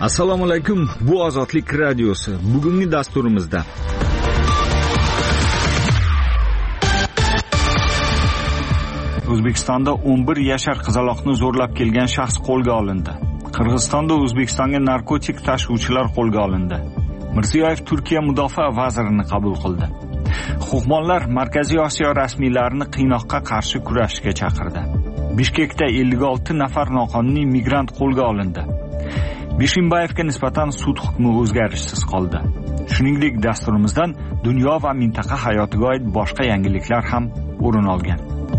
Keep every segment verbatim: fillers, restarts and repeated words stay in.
Assalomu alaykum, bu Ozodlik radiosi. Bugungi dasturimizda O'zbekistonda o'n bir yashar qizaloqni zo'rlab kelgan shaxs qo'lga olindi. Qirg'izistonda O'zbekistonga narkotik tashuvchilar qo'lga olindi. Mirziyoyev Turkiya mudofaa vazirini qabul qildi. Huquqbonlar Markaziy Osiyo rasmiylarini qiynoqqa qarshi kurashishga chaqirdi. Bishkekda ellik olti nafar noqonuniy migrant qo'lga olindi. Bishimbayevga nisbatan sud hukmi o'zgarishsiz qoldi. Shuningdek, dasturimizdan dunyo va mintaqa hayotiga oid boshqa yangiliklar ham o'rin olgan.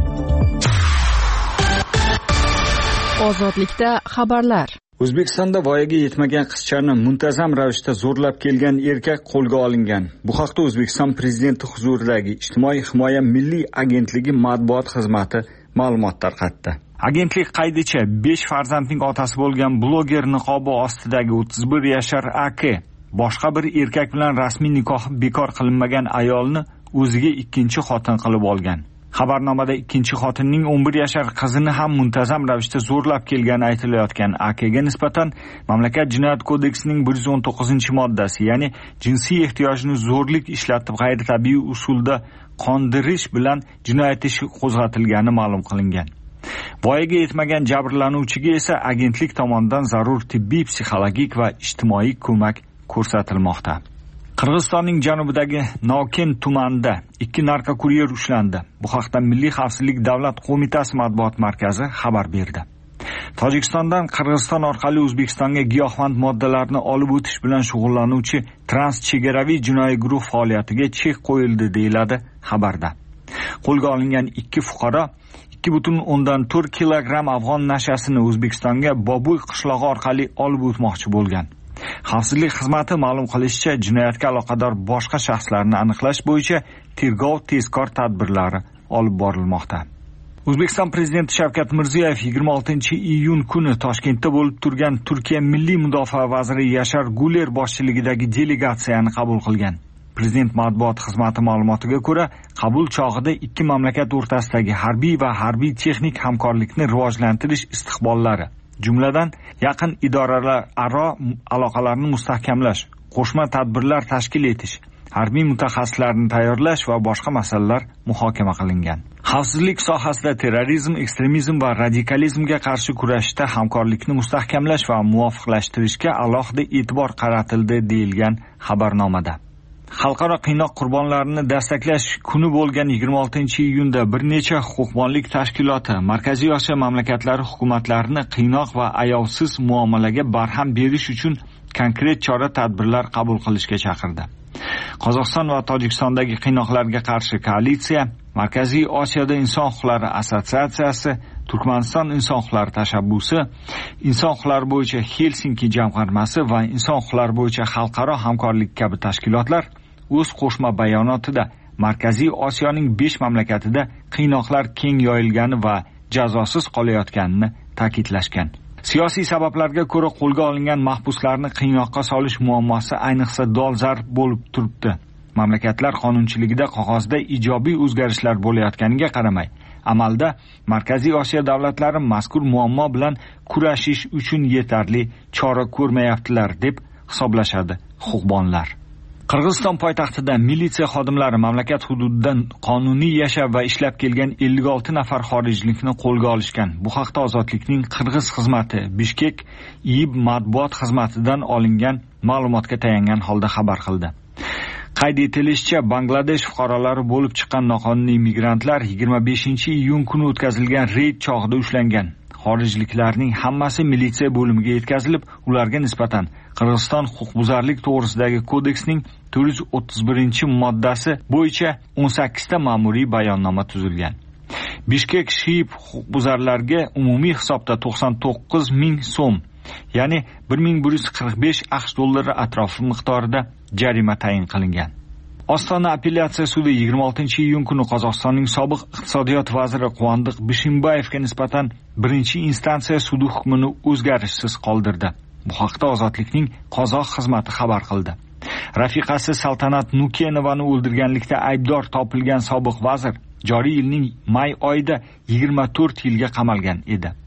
Ozodlikda xabarlar. O'zbekistonda voyaga yetmagan qizchani muntazam ravishda zo'rlab kelgan erkak qo'lga olingan. Bu haqda O'zbekiston prezidenti huzuridagi Ijtimoiy himoya milliy agentligi matbuot xizmati ma'lumot tarqatdi. Agentlik qaydicha besh farzandning otasi bo'lgan bloger niqobi ostidagi o'ttiz bir yashar A K boshqa bir erkak bilan rasmiy nikohi bekor qilinmagan ayolni o'ziga ikkinchi xotin qilib olgan. Xabarnomada ikkinchi xotinning o'n bir yashar qizini ham muntazam ravishda zo'rlab kelgani aytilayotgan A K ga nisbatan mamlakat jinoyat kodeksining bir yuz o'n to'qqizinchi moddasi, ya'ni jinsiy ehtiyojni zo'rlik ishlatib g'ayritabiiy usulda qondirish bilan jinoyat ishi qo'zg'atilgani ma'lum qilingan. Voyaga yetmagan jabrlanuvchiga esa agentlik tomonidan zarur tibbiy, psixologik va ijtimoiy ko'mak ko'rsatilmoqda. Qirg'izistonning janubidagi Noken tumanida ikki narkokuryer ushlandi. Bu haqda Milliy xavfsizlik davlat qo'mitasi matbuot markazi xabar berdi. Tojikistondan Qirg'iziston orqali O'zbekistonga giyohvand moddalarni olib o'tish bilan shug'ullanuvchi transchegaraviy jinoiy guruh faoliyatiga chek qo'yildi, deyiladi xabarda. Qo'lga olingan ikki fuqaro ikki butun o'ndan to'rt kilogramm afg'on nashasini O'zbekistonga Bobuy qishlog'i orqali olib o'tmoqchi bo'lgan. Xavfsizlik xizmati ma'lum qilishicha, jinoyatga aloqador boshqa shaxslarni aniqlash bo'yicha tergov tezkor tadbirlari olib borilmoqda. O'zbekiston prezidenti Shavkat Mirziyoyev yigirma oltinchi iyun kuni Toshkentda bo'lib turgan Turkiya milliy mudofaa vaziri Yashar Guler boshchiligidagi delegatsiyani qabul qilgan. Prezident matbuot xizmati ma'lumotiga ko'ra, qabul chog'ida ikki mamlakat o'rtasidagi harbiy va harbiy texnik hamkorlikni rivojlantirish istiqbollari, jumladan yaqin idoralararo aloqalarni mustahkamlash, qo'shma tadbirlar tashkil etish, harbiy mutaxassislarni tayyorlash va boshqa masalalar muhokama qilingan. Xavfsizlik sohasida terrorizm, ekstremizm va radikalizmga qarshi kurashishda hamkorlikni mustahkamlash va muvofiqlashtirishga alohida e'tibor qaratildi, deyilgan xabarnomada. Xalqaro qiynoq qurbonlarini dastaklash kuni bo'lgan yigirma oltinchi iyunda bir necha huquqbonlik tashkiloti Markaziy Osiyo mamlakatlari hukumatlarini qiynoq va ayovsiz muomalaga barham berish uchun konkret chora-tadbirlar qabul qilishga chaqirdi. Qozog'iston va Tojikistondagi qiynoqlarga qarshi koalitsiya, Markaziy Osiyoda inson huquqlari assotsiatsiyasi, Turkmaniston inson huquqlari tashabbusi, inson huquqlari bo'yicha Helsinki jamg'armasi va inson huquqlari bo'yicha xalqaro hamkorlik kabi tashkilotlar o'z qo'shma bayonotida Markaziy Osiyoning besh mamlakatida qiynoqlar keng yoyilgani va jazosiz qolayotganini ta'kidlashgan. Siyosiy sabablarga ko'ra qo'lga olingan mahbuslarni qiynoqqa solish muammosi ayniqsa dolzarb bo'lib turibdi. Mamlakatlar qonunchiligida qog'ozda ijobiy o'zgarishlar bo'layotganiga qaramay, amalda Markaziy Osiyo davlatlari mazkur muammo bilan kurashish uchun yetarli chora ko'rmayaptilar deb hisoblashadi huquqbonlar. Qirg'iziston poytaxtida militsiya xodimlari mamlakat hududidan qonuniy yashab va ishlab kelgan ellik olti nafar xorijlikni qo'lga olishgan. Bu haqda Ozodlikning Qirg'iz xizmati Bishkek I I B matbuot xizmatidan olingan ma'lumotga tayangan holda xabar qildi. Qayd etilishicha, Bangladesh fuqarolari bo'lib chiqqan noqonuniy migrantlar yigirma beshinchi iyun kuni o'tkazilgan reyd chog'ida ushlangan. Xorijliklarning hammasi militsiya bo'limiga yetkazilib, ularga nisbatan Qirg'iziston huquqbuzarlik to'g'risidagi kodeksning to'rt yuz o'ttiz birinchi moddasi bo'yicha o'n sakkizta ma'muriy bayonnoma tuzilgan. Bishkek Shiyib huquqbuzarlarga umumiy hisobda to'qson to'qqiz ming so'm, ya'ni bir ming bir yuz qirq besh aqsh dollari atrofi miqdorida jarima tayin qilingan. Ostona apellyatsiya sudi yigirma oltinchi iyun kuni Qozog'istonning sobiq iqtisodiyot vaziri Quvondiq Bishimbayevga nisbatan birinchi instansiya sudi hukmini o'zgarishsiz qoldirdi. Bu haqda Ozodlikning Qozoq xizmati xabar qildi. Rafiqasi Saltanat Nukenovani o'ldirganlikda aybdor topilgan sobiq vazir joriy yilning may oyida yigirma to'rt yilga qamalgan edi.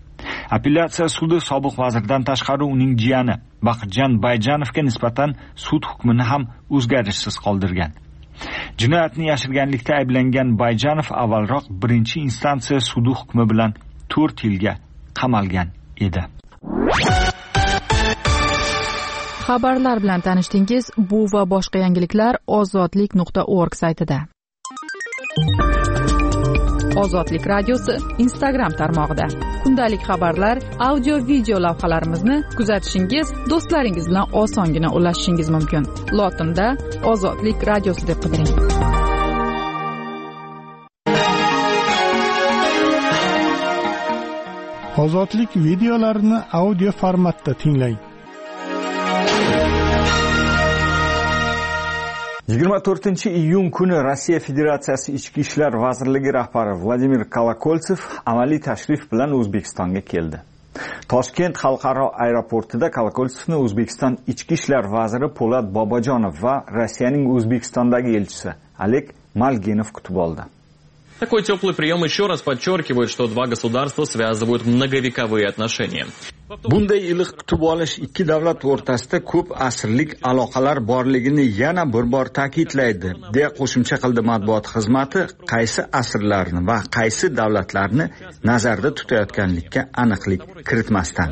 Apellyatsiya sudi sobiq vazirdan tashqari uning jiyani Baqirjon Bayjanovga nisbatan sud hukmini ham o'zgarishsiz qoldirgan. Jinoyatni yashirganlikda ayblangan Bayjanov avvalroq birinchi instansiya sudi hukmi bilan to'rt yilga qamalgan edi. Xabarlar bilan tanishdingiz. Bu va boshqa yangiliklar ozodlik nuqta org saytida. Ozodlik radiosi Instagram tarmog'ida. Kundalik xabarlar, audio video lavhalarimizni kuzatishingiz, do'stlaringiz bilan osongina ulashishingiz mumkin. Lotinda Ozodlik radiosi deb qidiring. Ozodlik videolarini audio formatda tinglang. yigirma to'rtinchi iyun kuni Rossiya Federatsiyasi Ichki ishlar vazirligi rahbari Vladimir Kolokoltsev amaliy tashrif bilan O'zbekistonga keldi. Toshkent xalqaro aeroportida Kolokoltsevni O'zbekiston Ichki ishlar vaziri Po'lat Bobojonov va Rossiyaning O'zbekistondagi elchisi Oleg Malginov kutib oldi. Такой теплый прием еще раз подчеркивает, что два государства связывают многовековые отношения. Bunday iliq kutib olish ikki davlat o'rtasida ko'p asrlik aloqalar borligini yana bir bor ta'kidlaydi, deya qo'shimcha qildi matbuot xizmati, qaysi asrlarni va qaysi davlatlarni nazarda tutayotganlikka aniqlik kiritmasdan.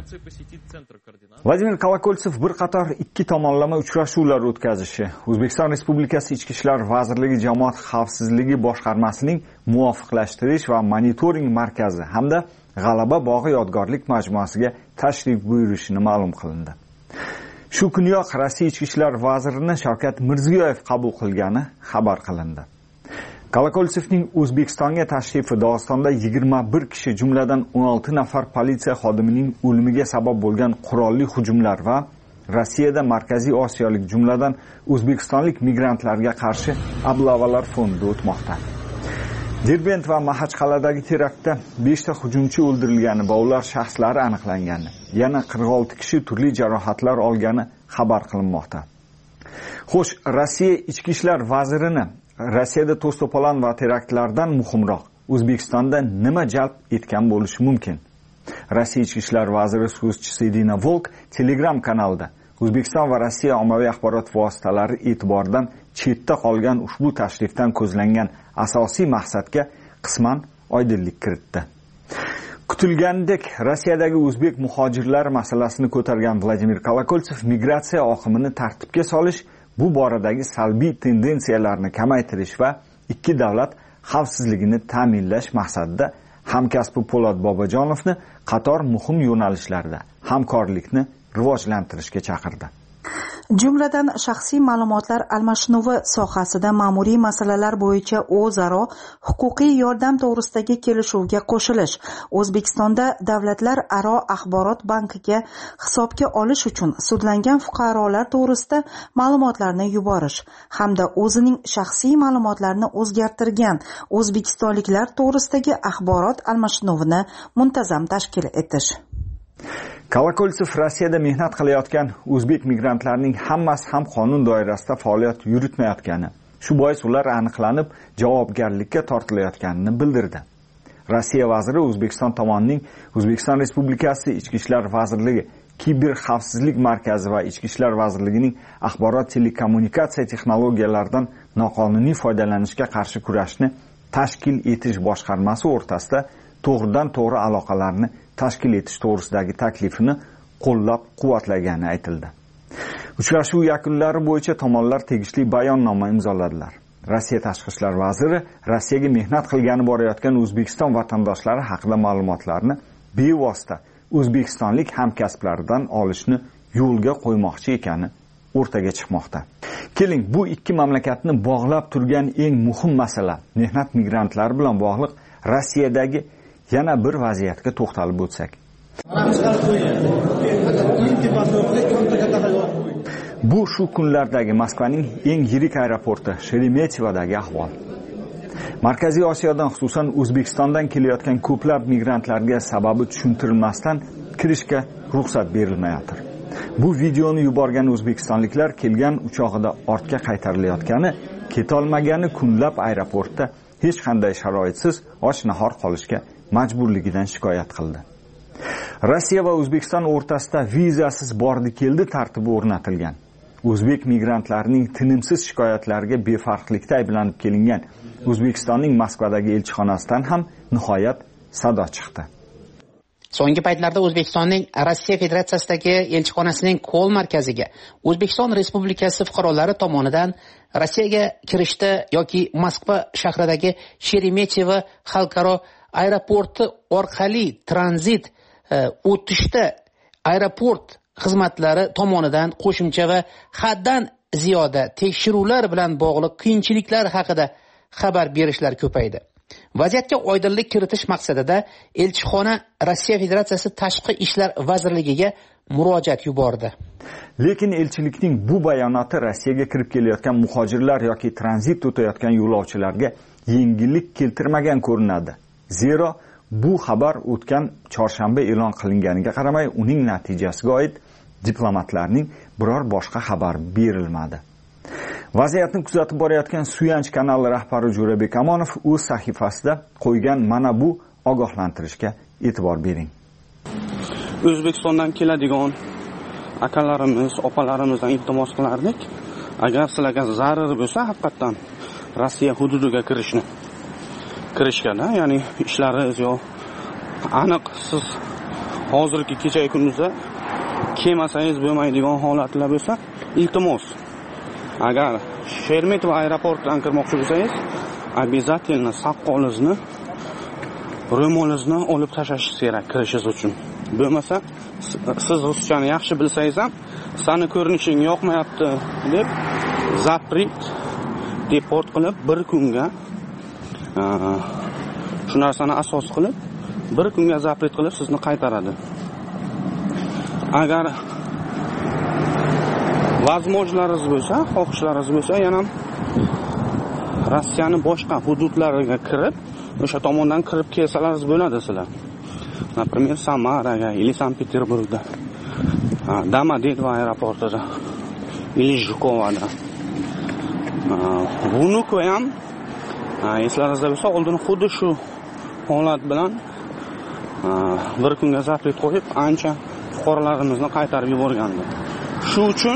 Vladimir Kolokoltsev bir qator ikki tomonlama uchrashuvlar o'tkazishi, O'zbekiston Respublikasi Ichki ishlar vazirligi Jamoat xavfsizligi boshqarmasining muvofiqlashtirish va monitoring markazi hamda G'alaba bog'i yodgorlik majmuasiga tashrif buyurishini ma'lum qilindi. Shu kuniyoq Rossiya Ichki ishlar vazirini Shavkat Mirziyoyev qabul qilgani xabar qilindi. Kolokoltsevning O'zbekistonga tashrifi Dog'istonda yigirma bir kishi, jumladan o'n olti nafar politsiya xodimining o'limiga sabab bo'lgan qurolli hujumlar va Rossiyada Markaziy Osiyolik, jumladan o'zbekistonlik migrantlarga qarshi ablavalar fonida o'tmoqda. Derbent va Maxachqaladagi teraktda besh ta hujumchi o'ldirilgani va ular shaxslari aniqlangani, yana qirq olti kishi turli jarohatlar olgani xabar qilinmoqda. Xo'sh, Rossiya Ichki ishlar vazirini Rossiyada to'sto'polon va teraktlardan muhimroq O'zbekistonda nima jalb etgan bo'lishi mumkin? Rossiya Ichki ishlar vaziri so'zchisi Irina Volk Telegram kanalida O'zbekiston va Rossiya ommaviy axborot vositalari e'tiboridan chetda qolgan ushbu tashrifdan ko'zlangan asosiy maqsadga qisman oydinlik kiritdi. Kutilganidek, Rossiyadagi o'zbek muhojirlar masalasini ko'targan Vladimir Kolokoltsev migratsiya oqimini tartibga solish, bu boradagi salbiy tendensiyalarni kamaytirish va ikki davlat xavfsizligini ta'minlash maqsadida hamkasbi Po'lat Bobojonovni qator muhim yo'nalishlarda hamkorlikni rivojlantirishga chaqirdi. Jumladan shaxsiy ma'lumotlar almashinuvi sohasida ma'muriy masalalar bo'yicha o'zaro huquqiy yordam to'g'risidagi kelishuvga qo'shilish, O'zbekistonda davlatlar aro axborot bankiga hisobga olish uchun sudlangan fuqarolar to'g'risida ma'lumotlarni yuborish hamda o'zining shaxsiy ma'lumotlarini o'zgartirgan o'zbekistonliklar to'g'risidagi axborot almashinuvini muntazam tashkil etish. Kolokoltsev Rossiyada mehnat qilayotgan o'zbek migrantlarning hammasi ham qonun doirasida faoliyat yuritmayotgani, shu bois ular aniqlanib javobgarlikka tortilayotganini bildirdi. Rossiya vaziri O'zbekiston tomonining O'zbekiston Respublikasi Ichki ishlar vazirligi, Kiber xavfsizlik markazi va Ichki ishlar vazirligining axborot telekommunikatsiya texnologiyalaridan noqonuniy foydalanishga qarshi kurashni tashkil etish boshqarmasi o'rtasida to'g'ridan to'g'ri aloqalarni tashkil etish to'g'risidagi taklifini qo'llab-quvvatlagani aytildi. Uchrashuv yakunlari bo'yicha tomonlar tegishli bayonnoma imzoladilar. Rossiya tashqi ishlar vaziri Rossiyaga mehnat qilgani borayotgan O'zbekiston vatandoshlari haqida ma'lumotlarni bevosita o'zbekistonlik hamkasblaridan olishni yo'lga qo'ymoqchi ekani o'rtaga chiqmoqda. Keling, bu ikki mamlakatni bog'lab turgan eng muhim masala, mehnat migrantlari bilan bog'liq Rossiyadagi yana bir vaziyatga to'xtalib o'tsak. Bu shu kunlardagi Moskvaning eng yirik aeroporti Sheremetiyevdagi ahvol. Markaziy Osiyodan, xususan O'zbekistondan kelayotgan ko'plab migrantlarga sababi tushuntirilmasdan kirishga ruxsat berilmayotir. Bu videoni yuborgan o'zbekistonliklar kelgan uchog'ida ortga qaytarilayotgani, ketolmagani kunlab aeroportda hech qanday sharoitsiz och-nahor qolishga majburligidan shikoyat qildi. Rossiya va O'zbekiston o'rtasida vizasiz bordi keldi tartibi o'rnatilgan. O'zbek migrantlarining tinimsiz shikoyatlariga befarqlikda ayblanib kelingan O'zbekistonning Moskvadagi elchixonasidan ham nihoyat sado chiqdi. So'nggi paytlarda O'zbekistonning Rossiya Federatsiyasidagi elchixonasining Ko'l markaziga O'zbekiston Respublikasi fuqarolari tomonidan Rossiyaga kirishda yoki Moskva shahridagi Sheremetyevo xalqaro aeroporti orqali tranzit o'tishda aeroport xizmatlari tomonidan qo'shimcha va haddan ziyoda tekshiruvlar bilan bog'liq qiyinchiliklar haqida xabar berishlar ko'paydi. Vaziyatga oydinlik kiritish maqsadida elchixona Rossiya Federatsiyasi Tashqi ishlar vazirligiga murojaat yubordi. Lekin elchilikning bu bayonoti Rossiyaga kirib kelayotgan muhojirlar yoki tranzit o'tayotgan yo'lovchilarga yengillik keltirmagan ko'rinadi. Zero bu xabar o'tgan chorshanba e'lon qilinganiga qaramay, uning natijasiga oid diplomatlarning biror boshqa xabar berilmadi. Vaziyatni kuzatib borayotgan Suyanch kanali rahbari Jo'rabek Amonov o'z sahifasida qo'ygan mana bu ogohlantirishga e'tibor bering. O'zbekistondan keladigan akalarimiz, opalarimizdan iltimos qilardik, agar sizlarga zarar bo'lsa, haqiqatan Rossiya hududiga kirishni kirishganda, ya'ni ishlaringiz yo aniq siz hozirgi kechagi kunduzda kelmasangiz bo'lmaydigan holatlar bo'lsa, iltimos agar Sheremetyevo aeroportidan kirmoqchi bo'lsangiz, обязательно saqqolingizni, ro'molingizni olib tashlashingiz kerak kirishingiz uchun. Bo'lmasa, siz ruschani yaxshi bilsangiz ham, seni ko'rinishing yoqmayapti deb zapret, deport qilib bir kunga shu narsani asos qilib bir kunga zapret qilib sizni qaytaradi. Agar vazmojlaringiz bo'lsa, xohishlaringiz bo'lsa, yana Rossiyaning boshqa hududlariga kirib, o'sha tomondan kirib kelsalaringiz bo'ladi sizlar. Например, Samaraga или Sankt-Peterburgda, Domodedovo aeroportida, или Jhukovada. Vnukovo ham, eslaringizda bo'lsa, oldin xuddi shu holat bilan bir kunga zapret qo'yib, ancha fuqarolarimizni qaytarib yuborgandi. Shu uchun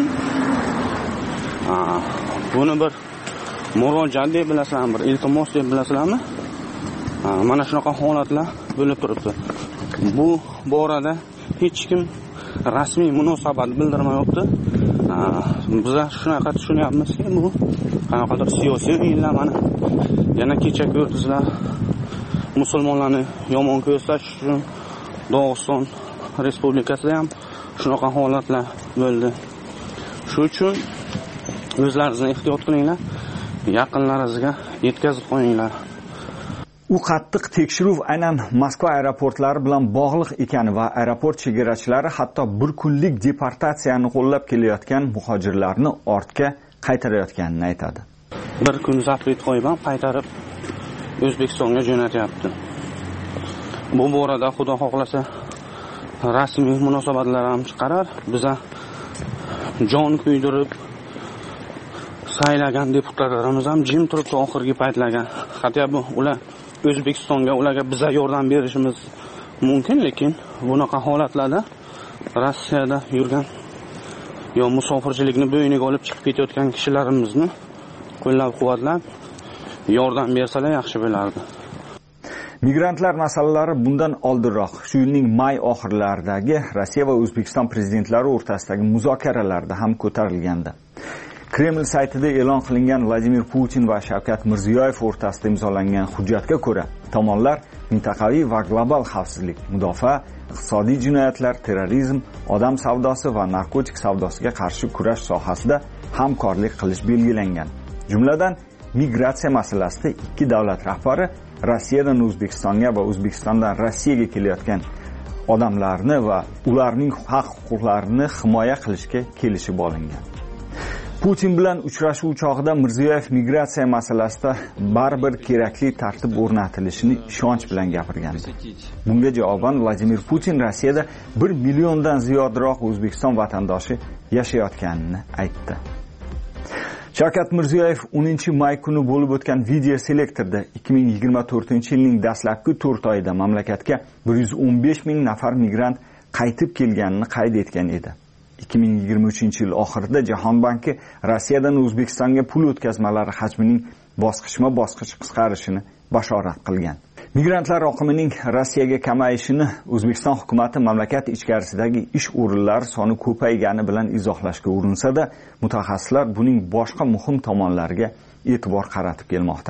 buni bir murojaat deb bilasizlarmi, bir iltimos deb bilasizlarmi? Mana shunaqa holatlar bo'lib turibdi. Bu borada hech kim rasmiy munosabat bildirmayapti. Biz shunaqa tushunyapmizki, bu qanaqadir siyosiy o'yinlar. Yana kecha ko'rdingizlar, musulmonlarni yomon ko'rsatish uchun Dog'iston Respublikasida ham shunaqa holatlar bo'ldi. Shu uchun o'zlaringizni ehtiyot qilinglar, yaqinlaringizga yetkazib qo'yinglar. U qattiq tekshiruv aynan Moskva aeroportlari bilan bog'liq ekani va aeroport chegarachilari hatto bir kunlik deportatsiyani qo'llab kelayotgan muhojirlarni ortga qaytarayotganini aytadi. Bir kun zapret qo'yib qaytarib O'zbekistonga jo'natyapti. Bu borada xudo xohlasa rasmiy munosabatlar ham chiqarar. Biza jon kuydirib saylagan deputatlarimiz ham jim turibdi oxirgi paytlarga. Hatto bu ular O'zbekistonga ularga biza yordam berishimiz mumkin, lekin bunaqa holatlarda Rossiyada yurgan yo musofirchilikni bo'yniga olib chiqib ketayotgan kishilarimizni qo'llab-quvvatlab yordam bersalar yaxshi bo'lardi. Migrantlar masalalari bundan oldinroq, shu yilning may oxirlaridagi Rossiya va O'zbekiston prezidentlari o'rtasidagi muzokaralarda ham ko'tarilgandi. Kreml saytida e'lon qilingan Vladimir Putin va Shavkat Mirziyoyev o'rtasida imzolangan hujjatga ko'ra, tomonlar mintaqaviy va global xavfsizlik, mudofaa, iqtisodiy jinoyatlar, terrorizm, odam savdosi va narkotik savdosiga qarshi kurash sohasida hamkorlik qilish belgilangan. Jumladan, migratsiya masalasida ikki davlat rahbari Rossiyadan O'zbekistonga va O'zbekistondan Rossiyaga kelayotgan odamlarni va ularning haq-huquqlarini himoya qilishga kelishib olingan. Putin bilan uchrashuv chog'ida Mirziyoyev migratsiya masalasida baribir kerakli tartib o'rnatilishini ishonch bilan gapirgandi. Bunga javoban Vladimir Putin Rossiyada bir milliondan ziyodroq O'zbekiston vatandoshi yashayotganini aytdi. Shavkat Mirziyoyev o'ninchi may kuni bo'lib o'tgan video selektorda ikki ming yigirma to'rtinchi yilning dastlabki to'rt oyida mamlakatga bir yuz o'n besh ming nafar migrant qaytib kelganini qayd etgan edi. ikki ming yigirma uchinchi yil oxirida Jahon banki Rossiyadan O'zbekistonga pul o'tkazmalari hajmining bosqichma-bosqich qisqarishini bashorat qilgan. Migrantlar oqimining Rossiyaga kamayishini O'zbekiston hukumatı mamlakat ichkarisidagi ish o'rinlari soni ko'paygani bilan izohlashga urinsa-da, mutaxassislar buning boshqa muhim tomonlariga e'tibor qaratib kelmoqda.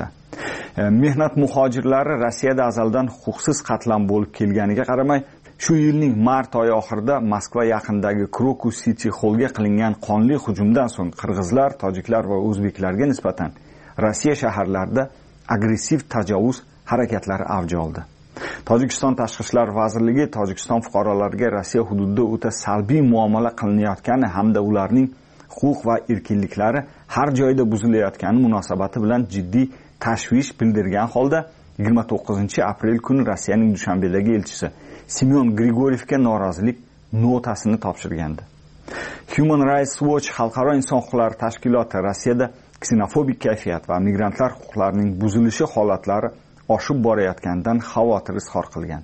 Mehnat muhojirlari Rossiyada azaldan huquqsiz qatlam bo'lib kelganiga qaramay, shu yilning mart oyi oxirida Moskva yaqinidagi Krokus City Hallga qilingan qonli hujumdan so'ng qirg'izlar, tojiklar va o'zbeklarga nisbatan Rossiya shaharlarida agressiv tajovuz harakatlari avj oldi. Tojikiston Tashqi ishlar vazirligi Tojikiston fuqarolariga Rossiya hududida o'ta salbiy muomala qilinayotgani hamda ularning huquq va erkinliklari har joyda buzilayotgani munosabati bilan jiddiy tashvish bildirgan holda yigirma to'qqizinchi aprel kuni Rossiyaning Dushanbedagi elchisi Semyon Grigorievga norozilik notasini topshirgandi. Human Rights Watch xalqaro inson huquqlari tashkiloti Rossiyada ksenofobik kayfiyat va migrantlar huquqlarining buzilishi holatlari oshib borayotganidan xavotir izhor qilgan.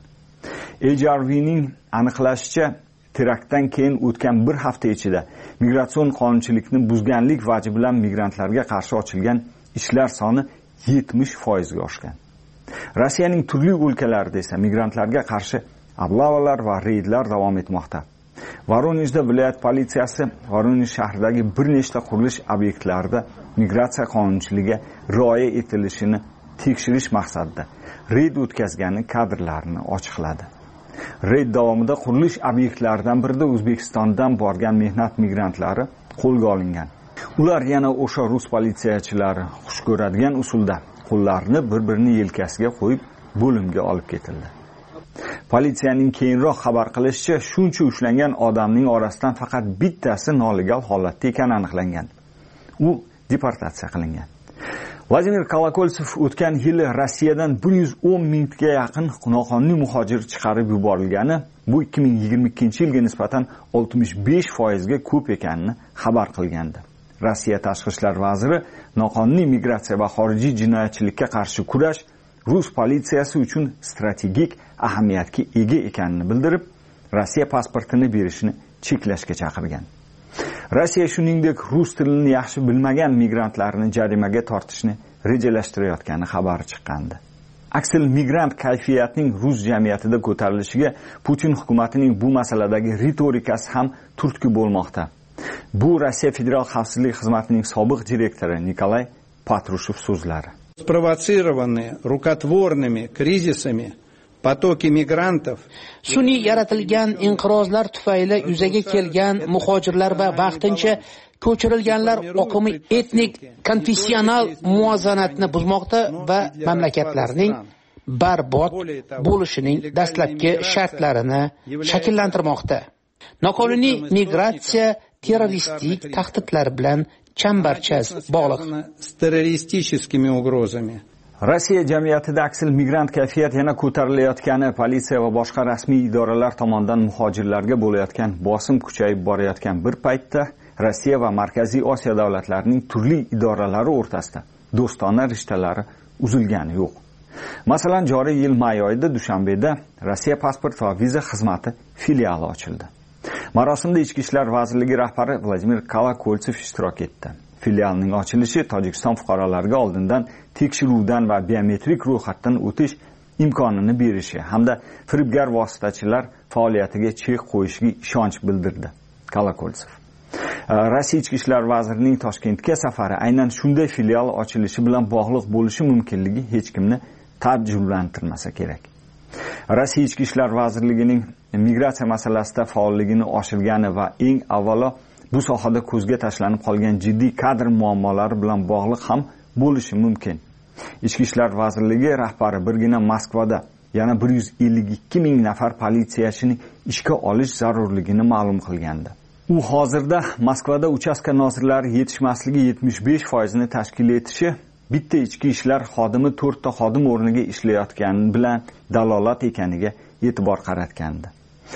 H R V'ning aniqlashicha, teraktdan keyin o'tgan bir hafta ichida migratsion qonunchilikni buzganlik vaji bilan migrantlarga qarshi ochilgan ishlar soni yetmish foizga oshgan. Rossiyaning turli o'lkalarida esa migrantlarga qarshi oblawalar va reydlar davom etmoqda. Voronejda viloyat politsiyasi Voronej shahridagi bir nechta qurilish obyektlarida migratsiya qonunchiligiga rioya etilishini tekshirish maqsadida reyd o'tkazgani kadrlarini ochiqladi. Reyd davomida qurilish obyektlaridan birida O'zbekistondan borgan mehnat migrantlari qo'lga olingan. Ular yana o'sha rus politsiyachilari xush ko'radigan usulda qo'llarini bir-birini yelkasiga qo'yib bo'limga olib ketildi. Politsiyaning keyinroq xabar qilishicha, shuncha ushlangan odamning orasidan faqat bittasi nolegal holatda ekani aniqlangan. U deportatsiya qilingan. Vladimir Kolokoltsev o'tgan yili Rossiyadan bir yuz o'n mingga yaqin noqonuniy muhojir chiqarib yuborilgani, bu ikki ming yigirma ikkinchi yilga nisbatan oltmish besh foizga ko'p ekanini xabar qilgandi. Rossiya Tashqi ishlar vaziri noqonuniy migratsiya va xorijiy jinoyatchilikka qarshi kurash Rus politsiyasi uchun strategik ahamiyatga ega ekanini bildirib, Rossiya pasportini berishni cheklashga chaqirgan. Rossiya shuningdek rus tilini yaxshi bilmagan migrantlarni jarimaga tortishni rejalashtirayotgani xabari chiqqandi. Aksil migrant kayfiyatining rus jamiyatida ko'tarilishiga Putin hukumatining bu masaladagi ritorikasi ham turtki bo'lmoqda. Bu Rossiya Federal xavfsizlik xizmatining sobiq direktori Nikolay Patrushev so'zlari. Спровоцированные рукотворными кризисами потоки мигрантов sun'iy yaratilgan inqirozlar tufayli yuzaga kelgan muhojirlar va vaqtincha ko'chirilganlar oqimi etnik konfessional muvozanatni buzmoqda va mamlakatlarning barbod bo'lishining dastlabki shartlarini shakllantirmoqda. Noqonuniy migratsiya terroristik tahdidlar bilan chambarchas bog'liq. с террористическими угрозами. Rossiya jamiyatida aksil migrant kayfiyat yana ko'tarilayotgani, politsiya va boshqa rasmiy idoralar tomonidan muhojirlarga bo'layotgan bosim kuchayib borayotgan bir paytda Rossiya va Markaziy Osiyo davlatlarining turli idoralari o'rtasida do'stona rishtalari uzilgani yo'q. Masalan, joriy yil may oyida Dushanbeda Rossiya pasport va viza xizmati filiali ochildi. Marosimda Ichki ishlar vazirligi rahbari Vladimir Kolokoltsev ishtirok etdi. Filialning ochilishi Tojikiston fuqarolariga oldindan tekshiruvdan va biometrik ro'yxatdan o'tish imkonini berishi hamda firibgar vositachilar faoliyatiga chek qo'yishiga ishonch bildirdi Kolokoltsev. Rossiya Ichki ishlar vazirining Toshkentga safari aynan shunday filial ochilishi bilan bog'liq bo'lishi mumkinligi hech kimni taajjublantirmasa kerak. Rossiya Ichki ishlar vazirligining migratsiya masalasida faolligini oshirgani va eng avvalo bu sohada ko'zga tashlanib qolgan jiddiy kadr muammolari bilan bog'liq ham bo'lishi mumkin. Ichki ishlar vazirligi rahbari birgina Moskvada yana bir yuz ellik ikki ming nafar politsiyachini ishga olish zarurligini ma'lum qilgandi. U hozirda Moskvada uchastka nozirlari yetishmasligi yetmish besh foizini tashkil etishi, bitta ichki ishlar xodimi to'rtta xodim o'rniga ishlayotgani bilan dalolat ekaniga e'tibor qaratgandi.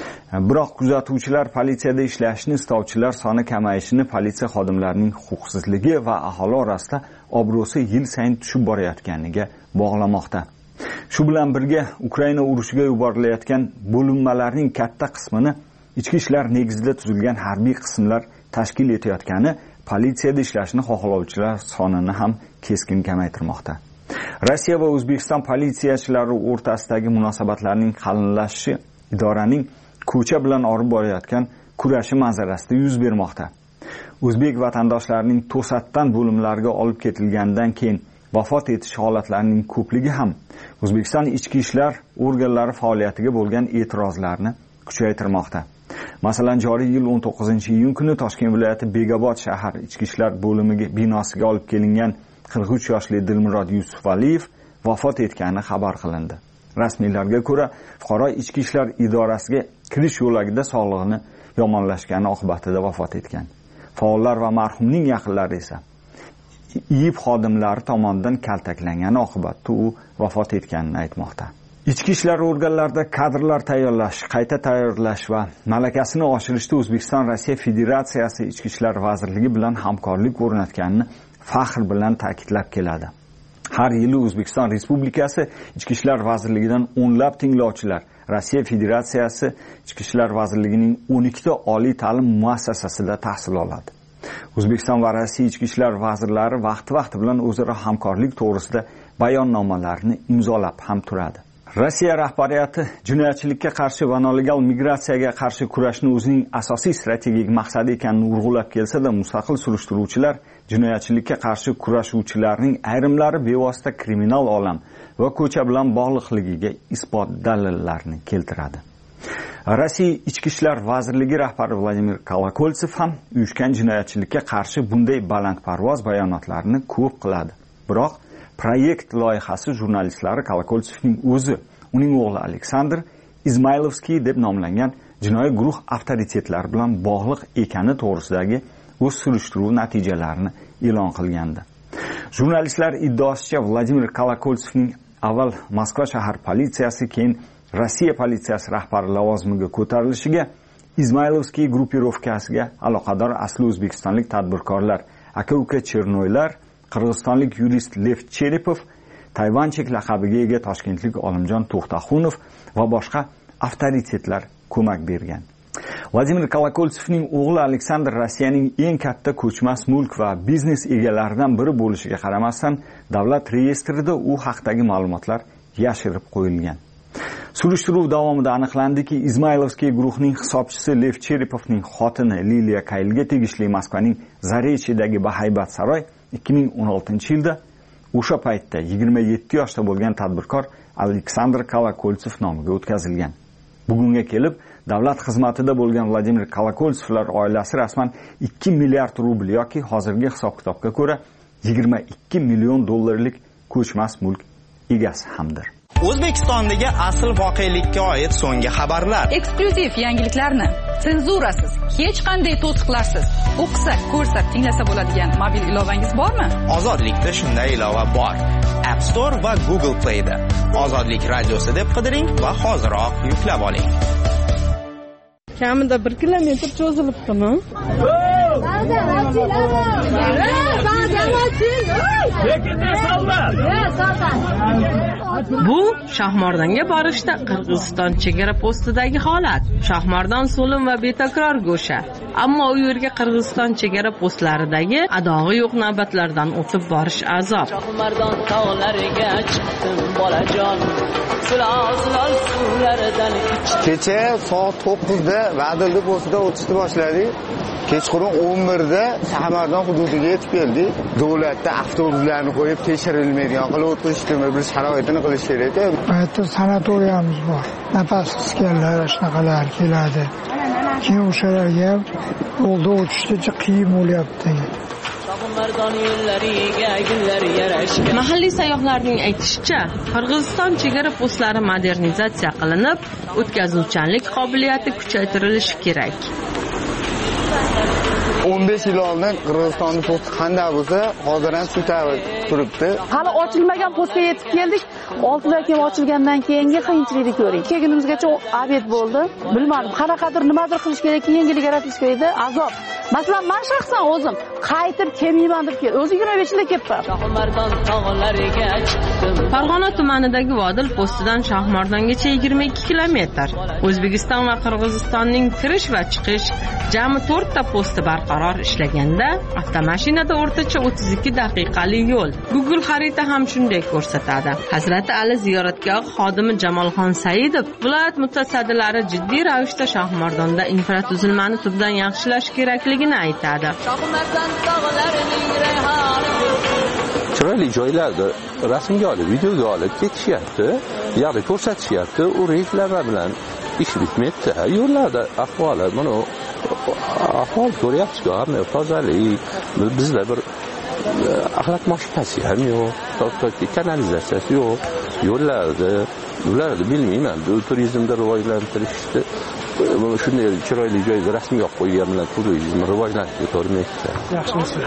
Biroq kuzatuvchilar politsiyada ishlashni istovchilar soni kamayishini politsiya xodimlarining huquqsizligi va aholi orasida obro'si yil sayin tushib borayotganiga bog'lamoqda. Shu bilan birga Ukraina urushiga yuborilayotgan bo'linmalarning katta qismini ichki ishlar negizida tuzilgan harbiy qismlar tashkil etayotgani politsiyada ishlashni xohlovchilar sonini ham keskin kamaytirmoqda. Rossiya va O'zbekiston politsiyachilari o'rtasidagi munosabatlarning qalinlashishi idoraning ko'cha bilan olib borayotgan kurashi manzarasida yuz bermoqda. O'zbek vatandoshlarining to'satdan bo'limlarga olib ketilgandan keyin vafot etish holatlarining ko'pligi ham O'zbekiston ichki ishlar organlari faoliyatiga bo'lgan e'tirozlarni kuchaytirmoqda. Masalan, joriy yil o'n to'qqizinchi iyun kuni Toshkent viloyati Begobod shahar ichki ishlar bo'limiga binosiga olib kelingan qirq uch yoshli Dilmurod Yusufaliyev vafot etgani xabar qilindi. Rasmiylarga ko'ra, fuqaro ichki ishlar idorasiga kirish yo'lagida sog'lig'ini yomonlashgani oqibatida vafot etgan. Faollar va marhumning yaqinlari esa I I B xodimlari tomonidan kaltaklangani oqibatida u vafot etganini aytmoqda. Ichki ishlar organlarida kadrlar tayyorlash, qayta tayyorlash va malakasini oshirishda O'zbekiston Rossiya Federatsiyasi Ichki ishlar vazirligi bilan hamkorlik o'rnatganini faxr bilan ta'kidlab keladi. Har yili O'zbekiston Respublikasi Ichki ishlar vazirligidan o'nlab tinglovchilar Rossiya Federatsiyasi Ichki ishlar vazirligining o'n ikkita oliy ta'lim muassasasida tahsil oladi. O'zbekiston va Rossiya ichki ishlar vazirlari vaqti-vaqti bilan o'zaro hamkorlik to'g'risida bayonnomalarni imzolab ham turadi. Rossiya rahbariyati jinoyatchilikka qarshi va nolegal migratsiyaga qarshi kurashni o'zining asosiy strategik maqsadi ekanini urg'ulab kelsa-da, mustaqil surishtiruvchilar jinoyatchilikka qarshi kurashuvchilarning ayrimlari bevosita kriminal olam va ko'cha bilan bog'liqligiga isbot dalillarni keltiradi. Rossiya Ichki ishlar vazirligi rahbari Vladimir Kolokoltsev ham uyushgan jinoyatchilikka qarshi bunday balandparvoz bayonotlarni ko'p qiladi. Biroq proyekt loyihasi jurnalistlari Kolokoltsevning o'zi, uning o'g'li Aleksandr Izmaylovskiy deb nomlangan jinoiy guruh avtoritetlari bilan bog'liq ekani to'g'risidagi o'z surishtiruv natijalarini e'lon qilgandi. Jurnalistlar iddaosicha Vladimir Kolokoltsevning avval Moskva shahar politsiyasi, keyin Rossiya politsiyasi rahbari lavozimiga ko'tarilishiga Izmaylovskiy gruppirovkasiga aloqador asli o'zbekistonlik tadbirkorlar aka-uka Chernoylar, qirg'izistonlik yurist Lev Cherepov, Tayvanchik laqabiga ega toshkentlik Olimjon To'xtaxunov va boshqa avtoritetlar ko'mak bergan. Vladimir Kolokoltsevning o'g'li Aleksandr Rossiyaning eng katta ko'chmas mulk va biznes egalaridan biri bo'lishiga qaramasdan, davlat reyestrida u haqdagi ma'lumotlar yashirib qo'yilgan. Surishtiruv davomida aniqlandiki, Izmaylovskiy guruhning hisobchisi Lev Cherepovning xotini Liliya Kaylga tegishli Moskvaning Zarechidagi bahaybat saroy ikki ming o'n oltinchi yilda o'sha paytda yigirma yetti yoshda bo'lgan tadbirkor Aleksandr Kolokoltsev nomiga o'tkazilgan. Bugunga kelib, davlat xizmatida bo'lgan Vladimir Kolokoltsevlar oilasi rasman ikki milliard rubl yoki hozirgi hisob-kitobga ko'ra yigirma ikki million dollarlik ko'chmas mulk egasi hamdir. O'zbekistondagi asl voqelikka oid so'nggi xabarlar, eksklyuziv yangiliklarni senzurasiz, hech qanday to'siqlarsiz o'qisa, ko'rsa, tinglasa bo'ladigan mobil ilovangiz bormi? Ozodlikda shunday ilova bor. App Store va Google Play da Ozodlik radiosi deb qidiring va hoziroq yuklab oling. Kamida bir kilometr cho'zilibdimi? Bu Shahmordonga borishda Qirg'iziston chegara postidagi holat. Shahmordon so'lim va betakror go'sha. Ammo u yerga Qirg'iziston chegara postlaridagi adog'i yo'q navbatlardan o'tib borish azob. Shahmordon tog'lariga chiqdim bolajon. Kecha soat to'qqizda Vadildi postida o'tishni boshladik. Kechqurun o'n birda Shahmordon hududiga yetib keldik. Davlatda avtobuslarni qo'yib tekshirilmaydigan qilib o'tishni bir sharoitini qilish kerak. Bu yerda sanatoriyamiz bor. Nafas qisganlar shunaqalar keladi. Keyin o'shalarga yo'lda o'tishda qiyin bo'lyapti. Mahalliy sayyohlarning aytishicha, Qirg'iziston chegara postlari modernizatsiya qilinib, o'tkazuvchanlik qobiliyati kuchaytirilishi kerak. o'n besh yil oldin Qirg'izistonning posti qanday bo'lsa, hozir ham shu tarzda turibdi. Hali ochilmagan postga yetib keldik. olti oydan keyin ochilgandan keyingi qiyinchilikni ko'ring. Kelgunimizgacha obed bo'ldi. Bilmadim, qanaqadir nimadir qilish kerak, yangilik yaratish kerak edi, azob. Masalan, men shaxsan o'zim qaytib kelmayman deb keldim. O'zi yigirma besh yilda keldim. Shahmordon tog'lariga chiqdim Farg'ona tumanidagi Vodil postidan Shohmardongacha yigirma ikki kilometr. O'zbekiston va Qirg'izistonning kirish va chiqish jami to'rtta posti barqaror ishlaganda, avtomashinada o'rtacha o'ttiz ikki daqiqalik yo'l. Google xarita ham shunday ko'rsatadi. Hazrati Ali ziyoratgohi xodimi Jamolxon Saidov viloyat mutasaddilari jiddiy ravishda Shohmardonda infratuzilmani tubdan yaxshilash kerakligini aytadi. Chiroyli joylarda rasmga olib, videoga olib ketishyapti, ya'ni ko'rsatishyapti, u reklama bilan ish bitmayapti. Yo'llarda ahvoli, mana ahvol ko'ryapsiz-ku, hamma tozalik, bizda bir axlat mashinasi ham yo'q, kanalizatsiyasi yo'q, yo'llarda, ularni bilmayman, bu turizmni rivojlantirishni shunday chiroyli joyga rasmga olib qo'ygan bilan turizmni rivojlantirib ko'rmayapti. Yaxshimisiz?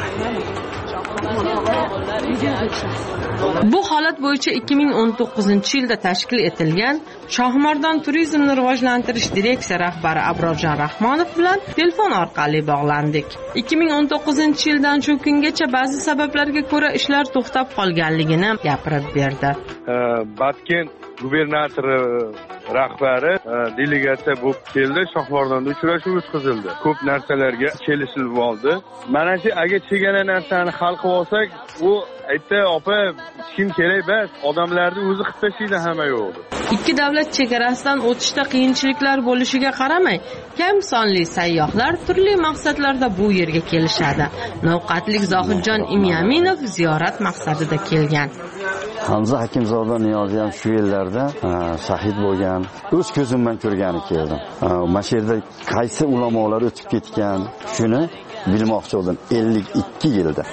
Bu holat bo'yicha ikki ming o'n to'qqizinchi yilda tashkil etilgan Shohmardon turizmni rivojlantirish direksiya rahbari Abrorjon Rahmonov bilan telefon orqali bog'landik. ikki ming o'n to'qqizinchi yildan shu kungacha ba'zi sabablarga ko'ra ishlar to'xtab qolganligini gapirib berdi. Batkent gubernatori rahbari delegatsiya bo'lib keldi, Shohmardonda uchrashuv o'tkazildi. Ko'p narsalarga kelishilib oldi. Mana shu agar chegana narsani hal qilib olsak, u aytdi, opa, kim kerak emas, odamlarni o'zi qilib tashlaydi hamma yo'qdi. Ikki davlat chegarasidan o'tishda qiyinchiliklar bo'lishiga qaramay, kam sonli sayyohlar turli maqsadlarda bu yerga kelishadi. Navqatlik Zohidjon Imyaminov ziyorat maqsadida kelgan. Hamza Hakimzoda Niyozi ham shu yillarda shahid bo'lgan. O'z ko'zim bilan ko'rgani keldim. Mana shu yerda qaysi ulamolar o'tib ketgan, shuni bilmoqchi bo'ldim ellik ikki yilda.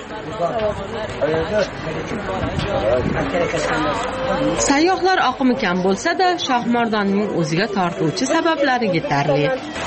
Sayyohlar oqimi kam bo'lsa-da, Shohmardonning o'ziga tortuvchi sabablari yetarli.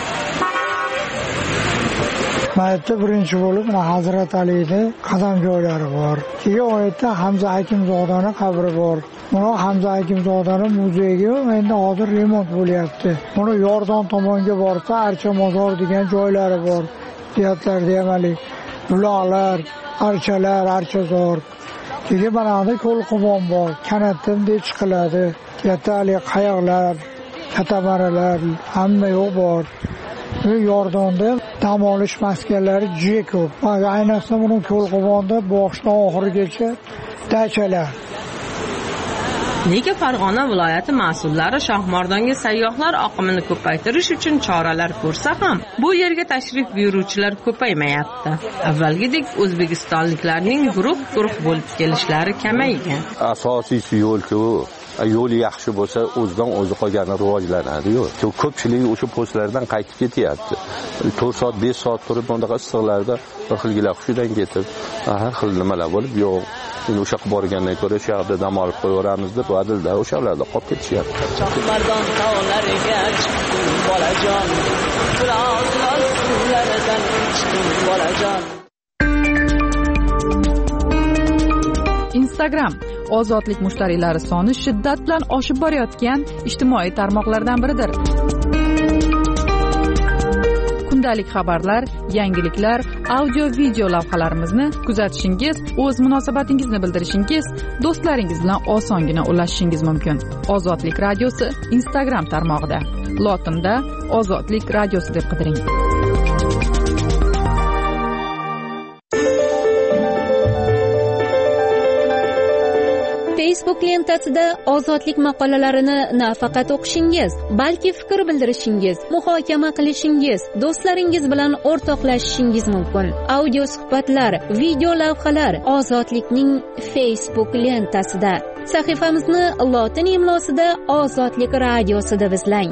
Mayatda birinchi bo'lib Hazrat Aliyning qadam joylari bor. Keyin oyatda Hamza Hakimzodaning qabri bor. Buni Hamza Hakimzodaning muzeyiga endi hozir remont bo'lyapti. Buni Yordon tomonga borsa Archa mozor degan joylari bor. Deyatlarda hamali buloqlar, archalar, archazor. Keyin mana bu ko'lqumon bor. Kanatdan deb chiqiladi. Yatali qayoqlar, katamaralar hamma yo'q bor. Bu Yordonda dam olish maskanlari juda ko'p. Ayniqsa buni ko'lquvonda boshdan oxirigacha dachalar. Nega Farg'ona viloyati mas'ullari Shohmardonga sayyohlar oqimini ko'paytirish uchun choralar ko'rsa ham, bu yerga tashrif buyuruvchilar ko'paymayapti. Avvalgidek o'zbekistonliklarning guruh-guruh bo'lib kelishlari kamaygan. Asosiysi yo'l-ku. Yo'li yaxshi bo'lsa, o'zidan o'zi qolgani rivojlanadi-yu. Ko'pchilik o'sha postlardan qaytib ketyapti. to'rt soat, besh soat turib, bundaqa issiqlarda bir xilgilar hushidan ketib, har xil nimalar bo'lib, yo'q. Endi o'sha qilib borgandan ko'ra shu yerda dam olib qo'yaveramiz deb Vodilda o'shalarda qolib ketishyapti. Shohmardon tog'lariga chiqdim bolajon, quloqlar suvlaridan ichdim bolajon. Instagram ozodlik mushtariylari soni shiddat bilan oshib borayotgan ijtimoiy tarmoqlardan biridir. Kundalik xabarlar, yangiliklar, audio-video lavhalarimizni kuzatishingiz, o'z munosabatingizni bildirishingiz, do'stlaringiz bilan osongina ulashishingiz mumkin. Ozodlik radiosi Instagram tarmog'ida. Lotinda Ozodlik radiosi deb qidiring. Facebook lentasida ozodlik maqolalarini nafaqat o'qishingiz, balki fikr bildirishingiz, muhokama qilishingiz, do'stlaringiz bilan o'rtoqlashishingiz mumkin. Audio suhbatlar, video lavhalar Ozodlikning Facebook lentasida. Sahifamizni lotin imlosida Ozodlik radiosi deb izlang.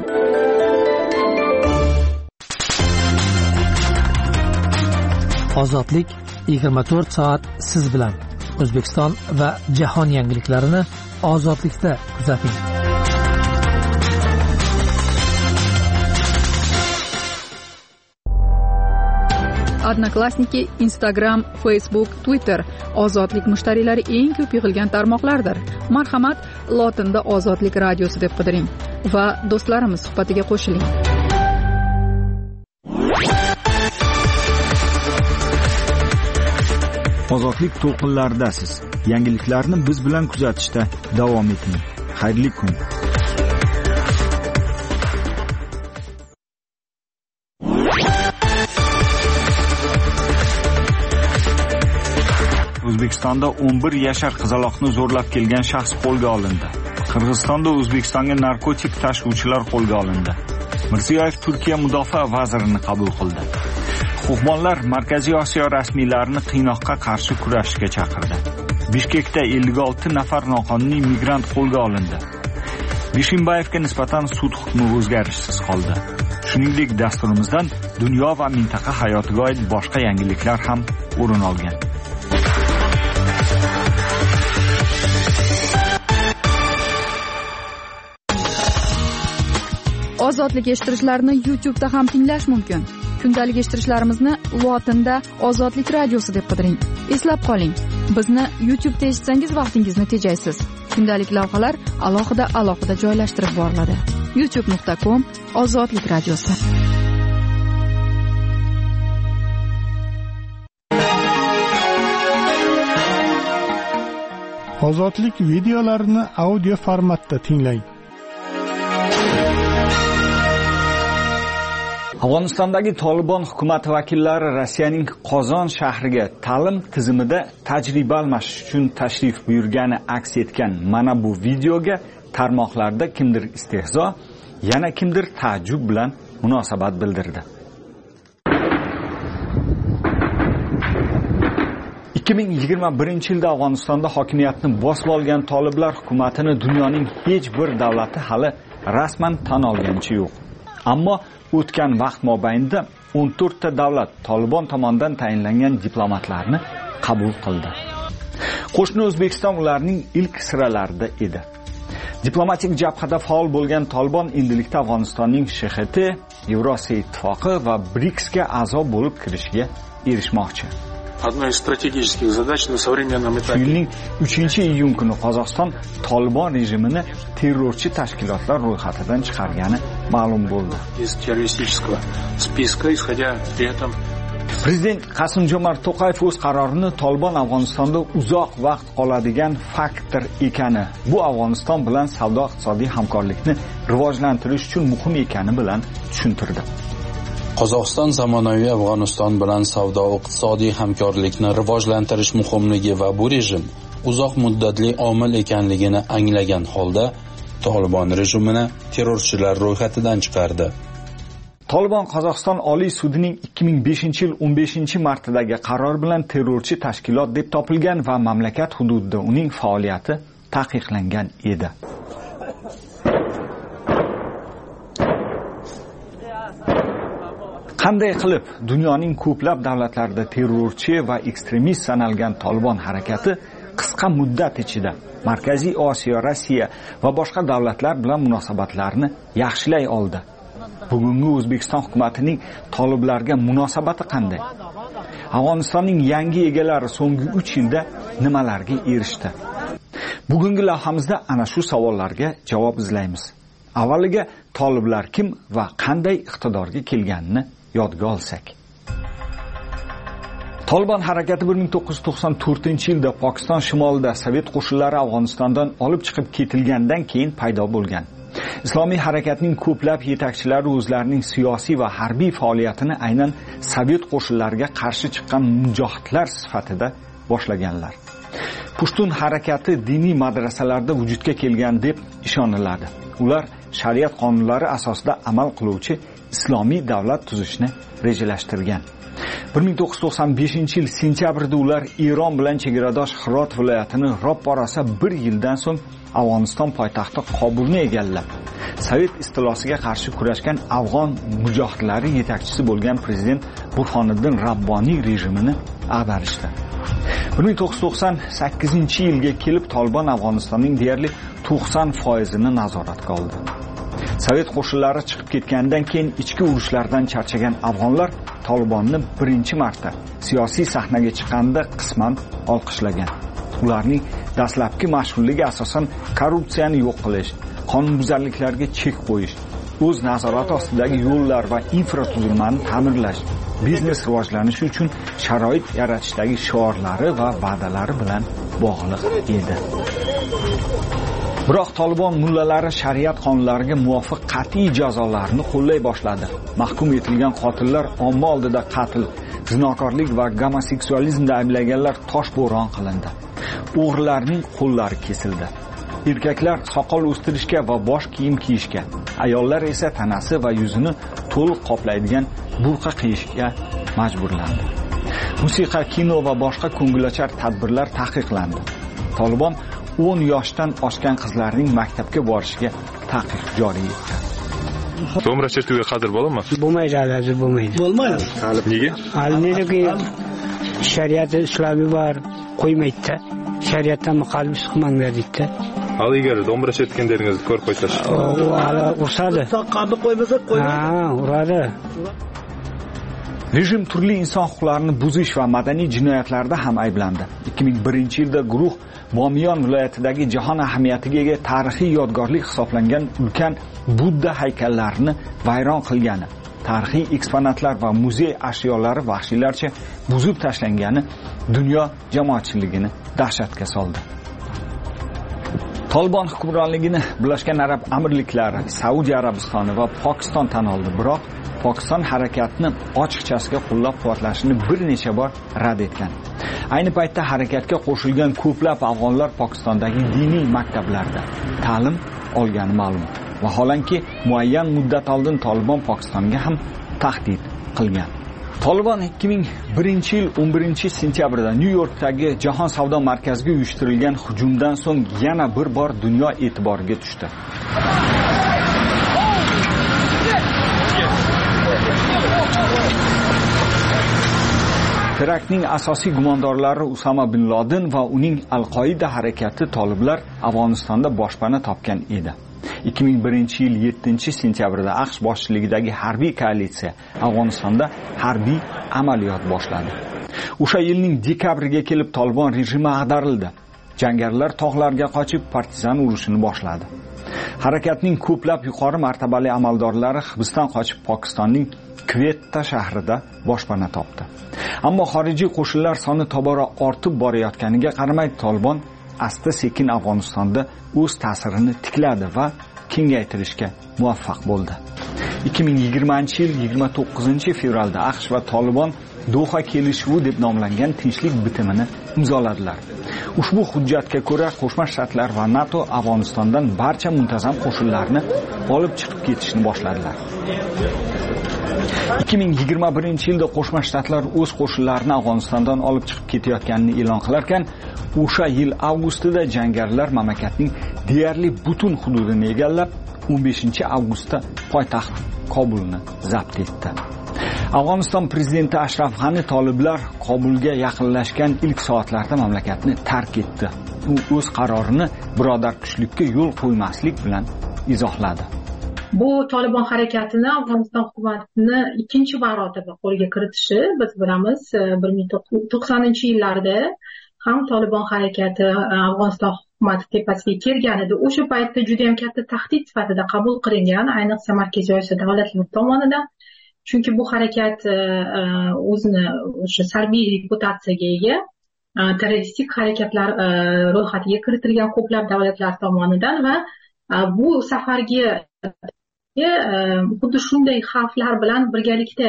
Ozodlik yigirma to'rt soat siz bilan. O'zbekiston va jahon yangiliklarini ozodlikda kuzating. Odnoklassniki, Instagram, Facebook, Twitter ozodlik mushtariylari eng ko'p yig'ilgan tarmoqlardir. Marhamat, lotinda Ozodlik radiosi deb qidiring va do'stlarimiz suhbatiga qo'shiling. Ozodlik to'lqinlaridasiz. Yangiliklarni biz bilan kuzatishda davom eting. Xayrli kun. O'zbekistonda o'n bir yashar qizaloqni zo'rlab kelgan shaxs qo'lga olindi. Qirg'izistonda O'zbekistonga narkotik tashuvchilar qo'lga olindi. Mirziyoyev Turkiya mudofaa vazirini qabul qildi. Huquqbonlar Markaziy Osiyo rasmiylarini qiynoqqa qarshi kurashishga chaqirdi. Bishkekda ellik olti nafar noqonuniy migrant qo'lga olindi. Bishimbayevga nisbatan sud hukmi o'zgarishsiz qoldi. Shuningdek, dasturimizdan dunyo va mintaqa hayotiga oid boshqa yangiliklar ham o'rin olgan. Ozodlik eshittirishlarni YouTube'da ham tinglash mumkin. Kundalik eshittirishlarimizni lotinda Ozodlik radiosi deb qidiring. Eslab qoling, bizni YouTube'da eshitsangiz vaqtingizni tejaysiz. Kundalik lavhalar alohida alohida joylashtirib boriladi. youtube nuqta com Ozodlik radiosi. Ozodlik videolarini audio formatda tinglang. Afg'onistondagi Tolibon hukumati vakillari Rossiyaning Qozon shahriga ta'lim tizimida tajriba almashish uchun tashrif buyurgani aks etgan mana bu videoga tarmoqlarda kimdir istehzo, yana kimdir taajjub bilan munosabat bildirdi. ikki ming yigirma birinchi yilda Afg'onistonda hokimiyatni bosib olgan toliblar hukumatini dunyoning hech bir davlati hali rasman tan olganicha yo'q. Ammo o'tgan vaqt mobaynida o'n to'rtta davlat Tolibon tomonidan tayinlangan diplomatlarni qabul qildi. Qo'shni O'zbekiston ularning ilk siralarida edi. Diplomatik jabhada faol bo'lgan Tolibon endilikda Afg'onistonning Sh X T, Yevrosiyo ittifoqi va BRICSga a'zo bo'lib kirishiga erishmoqchi. Одной из стратегических задач на современном этапе. Yilning uchinchi iyun kuni Qozog'iston Tolibon rejimini terrorchi tashkilotlar ro'yxatidan chiqargani ma'lum bo'ldi. Из террористического списка, исходя при этом Prezident Qasim-Jomart To'qayev o'z qarorini Tolibon Afg'onistonda uzoq vaqt qoladigan faktor ekani, bu Afg'oniston bilan savdo-iqtisodiy hamkorlikni rivojlantirish uchun muhim ekani bilan tushuntirdi. Qozog'iston zamonaviy Afg'oniston bilan savdo-iqtisodiy hamkorlikni rivojlantirish muhimligi va bu rejim uzoq muddatli omil ekanligini anglagan holda Tolibon rejimini terrorchilar ro'yxatidan chiqardi. Tolibon Qozog'iston Oliy sudining ikki ming beshinchi yil o'n beshinchi martadagi qaror bilan terrorchi tashkilot deb topilgan va mamlakat hududida uning faoliyati taqiqlangan edi. Qanday qilib dunyoning ko'plab davlatlarida terrorchi va ekstremist sanalgan Tolibon harakati qisqa muddat ichida Markaziy Osiyo, Rossiya va boshqa davlatlar bilan munosabatlarni yaxshilay oldi? Bugungi O'zbekiston hukumatining toliblarga munosabati qanday? Afg'onistonning yangi egalari so'nggi uch yilda nimalarga erishdi? Bugungi lavhamizda ana shu savollarga javob izlaymiz. Avvaliga toliblar kim va qanday iqtidorga kelganini yodga olsak. Tolibon harakati bir ming to'qqiz yuz to'qson to'rtinchi yilda Pokiston shimolida Sovet qo'shinlari Afg'onistondan olib chiqib ketilgandan keyin paydo bo'lgan. Islomiy harakatning ko'plab yetakchilari o'zlarining siyosiy va harbiy faoliyatini aynan Sovet qo'shinlariga qarshi chiqqan mujohidlar sifatida boshlaganlar. Pushtun harakati diniy madrasalarda vujudga kelgan deb ishoniladi. Ular shariat qonunlari asosida amal qiluvchi islomiy davlat tuzishni rejalashtirgan. bir ming to'qqiz yuz to'qson beshinchi yil sentyabrda ular Eron bilan chegaradosh Hirot viloyatini ro'ppa rosa bir yildan so'ng Afg'oniston poytaxti Qobulni egallab, Sovet istilosiga qarshi kurashgan afg'on mujohidlari yetakchisi bo'lgan prezident Burhoniddin Rabboniy rejimini ag'darishdi. bir ming to'qqiz yuz to'qson sakkizinchi yilga kelib Tolibon Afg'onistonning deyarli to'qson foizini nazoratga oldi. Sovet qo'shinlari chiqib ketgandan keyin ichki urushlardan charchagan afg'onlar Tolibonni birinchi marta siyosiy sahnaga chiqqanda qisman olqishlagan. Ularning dastlabki mashg'ulligi asosan korrupsiyani yo'q qilish, qonunbuzarliklarga chek qo'yish, o'z nazorati ostidagi yo'llar va infratuzilmani ta'mirlash, biznes rivojlanishi uchun sharoit yaratishdagi shiorlari va va'dalari bilan bog'liq edi. Biroq Tolibon mullalari shariat qonunlariga muvofiq qat'iy jazolarni qo'llay boshladi. Mahkum etilgan qotillar omma oldida qatl, zinokorlik va gomoseksualizmda ayblanganlar toshbo'ron qilindi. O'g'rilarning qo'llari kesildi. Erkaklar soqol o'stirishga va bosh kiyim kiyishga, ayollar esa tanasi va yuzini to'liq qoplaydigan burqa qiyishga majburlandi. Musiqa, kino va boshqa ko'ngilochar tadbirlar taqiqlandi. Tolibon o'n yoshdan oshgan qizlarning maktabga borishiga taqiq joriy etdi. Do'mra chertuga qadr bo'ladimi? Bo'lmaydi, hozir bo'lmaydi. Bo'lmaydi. Nega? Hali nega shariat islomiy bor, qo'ymaydi. Shariatdan muxolif chiqmanglar deydi. Hali agar do'mra chertganlaringizni ko'rib qo'ysash. U hali ursadi. Qanday qo'ymasak qo'ymaydi. Ha, uradi. Rejim turli inson huquqlarini buzish va madaniy jinoyatlarda ham ayblandi. ikki ming birinchi yilda guruh Bomiyon viloyatidagi jahon ahamiyatiga ega tarixiy yodgorlik hisoblangan ulkan Budda haykallarini vayron qilgani, tarixiy eksponatlar va muzey ashyolari vahshiylarcha buzib tashlangani dunyo jamoatchiligini dahshatga soldi. Tolibon hukmronligini Birlashgan Arab Amirliklari, Saudiya Arabistoni va Pokiston tan oldi, biroq Pokiston harakatni ochiqchasiga qo'llab-quvvatlashini bir necha bor rad etgan. Ayni paytda harakatga qo'shilgan ko'plab afg'onlar Pokistondagi diniy maktablarda ta'lim olgani ma'lum. Vaholanki, muayyan muddat oldin Tolibon Pokistonga ham tahdid qilgan. Tolibon ikki ming birinchi yil o'n birinchi sentyabrda Nyu-Yorkdagi Jahon savdo markaziga uyushtirilgan hujumdan so'ng yana bir bor dunyo e'tiboriga tushdi. Teraktning asosiy gumondorlari Usama bin Laden va uning Al-Qoida harakati toliblar Afg'onistonda boshpana topgan edi. ikki ming birinchi yil yettinchi sentyabrda AQSh boshchiligidagi harbiy koalitsiya Afg'onistonda harbiy amaliyot boshladi. O'sha yilning dekabriga kelib Tolibon rejimi ag'darildi. Jangarilar tog'larga qochib partizan urushini boshladi. Harakatning ko'plab yuqori martabali amaldorlari hibsdan qochib Pokistonning Kvetta shahrida boshpana topdi. Ammo xorijiy qo'shinlar soni tobora ortib borayotganiga qaramay Tolibon asta-sekin Afg'onistonda o'z ta'sirini tikladi va kengaytirishga muvaffaq bo'ldi. ikki ming yigirmanchi yil yigirma to'qqizinchi fevralda AQSh va Tolibon Doha kelishuvi deb nomlangan tinchlik bitimini imzoladilar. Ushbu hujjatga ko'ra Qo'shma Shtatlar va NATO Afg'onistondan barcha muntazam qo'shinlarni olib chiqib ketishni boshladilar. ikki ming yigirma birinchi yilda Qo'shma Shtatlar o'z qo'shinlarini Afg'onistondan olib chiqib ketayotganini e'lon qilarkan, o'sha yil avgustida jangarilar mamlakatning deyarli butun hududini egallab, o'n beshinchi avgustda poytaxt Kobulni zabt etdi. Afg'oniston prezidenti Ashraf G'ani toliblar Kobulga yaqinlashgan ilk soatlarda mamlakatni tark etdi. U o'z qarorini birodar kuchlikka yo'l qo'ymaslik bilan izohladi. Bu Tolibon harakatini Afg'oniston hukumatini ikkinchi marotaba qo'lga kiritishi biz bilamiz. bir ming to'qsoninchi yillarda ham Tolibon harakati Afg'oniston hukumati tepasiga kelgan edi. O'sha paytda juda ham katta tahdid sifatida qabul qilingan, ayniqsa Markaziy Osiyo davlatlari tomonidan. Chunki bu harakat o'zini o'sha salbiy reputatsiyaga ega terroristik harakatlar ro'yxatiga kiritilgan ko'plab davlatlar tomonidan va bu safargi xuddi shunday xavflar bilan birgalikda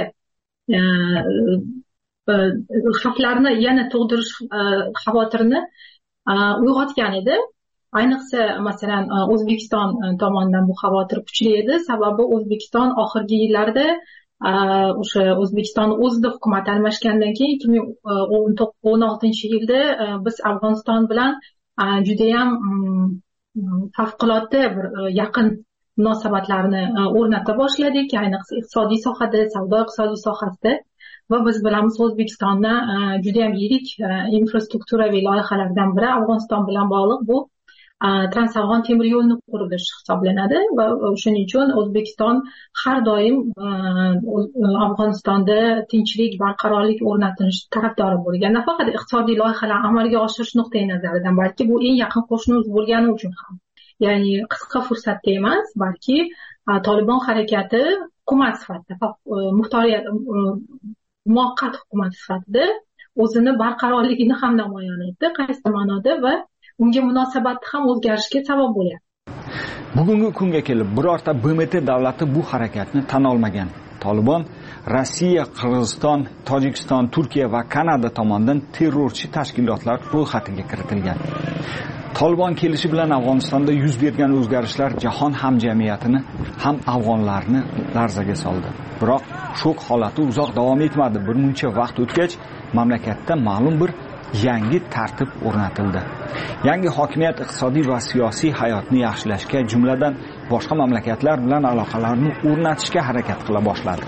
xavflarni yana tug'dirish xavotirini uyg'otgan edi. Ayniqsa masalan O'zbekiston tomonidan bu xavotir kuchli edi, sababi O'zbekiston oxirgi yillarda o'sha O'zbekiston o'zida hukumat almashgandan keyin ikki ming o'n oltinchi yilda biz Afg'oniston bilan juda ham favqulodda bir yaqin munosabatlarni o'rnata boshladik, ayniqsa iqtisodiy sohada, savdo iqtisodiy sohasida. Va biz bilamiz O'zbekistonda juda ham yirik infrastrukturaviy loyihalardan biri Afg'oniston bilan bog'liq bu Transafg'on temir yo'lini qurilish hisoblanadi va shuning uchun O'zbekiston har doim Afg'onistonda tinchlik, barqarorlik o'rnatish tarafdori bo'lgan. Nafaqat iqtisodiy loyihalar amalga oshirish nuqtai nazaridan, balki bu eng yaqin qo'shnimiz bo'lgani uchun ham. Ya'ni qisqa fursatda emas, balki Tolibon harakati hukumat sifatida, muxtoriyat muvaqqat hukumat sifatida o'zini barqarorligini ham namoyon etdi, qaysi ma'noda, va unga munosabatni ham o'zgarishiga sabab bo'lyapti. Bugungi kunga kelib birorta B M T davlati bu harakatni tan olmagan. Tolibon Rossiya, Qirg'iziston, Tojikiston, Turkiya va Kanada tomonidan terrorchi tashkilotlar ro'yxatiga kiritilgan. Tolibon kelishi bilan Afg'onistonda yuz bergan o'zgarishlar jahon hamjamiyatini ham afg'onlarni larzaga soldi. Biroq shok holati uzoq davom etmadi. Bir muncha vaqt o'tgach, mamlakatda ma'lum bir yangi tartib o'rnatildi. Yangi hokimiyat iqtisodiy va siyosiy hayotni yaxshilashga, jumladan boshqa mamlakatlar bilan aloqalarni o'rnatishga harakat qila boshladi.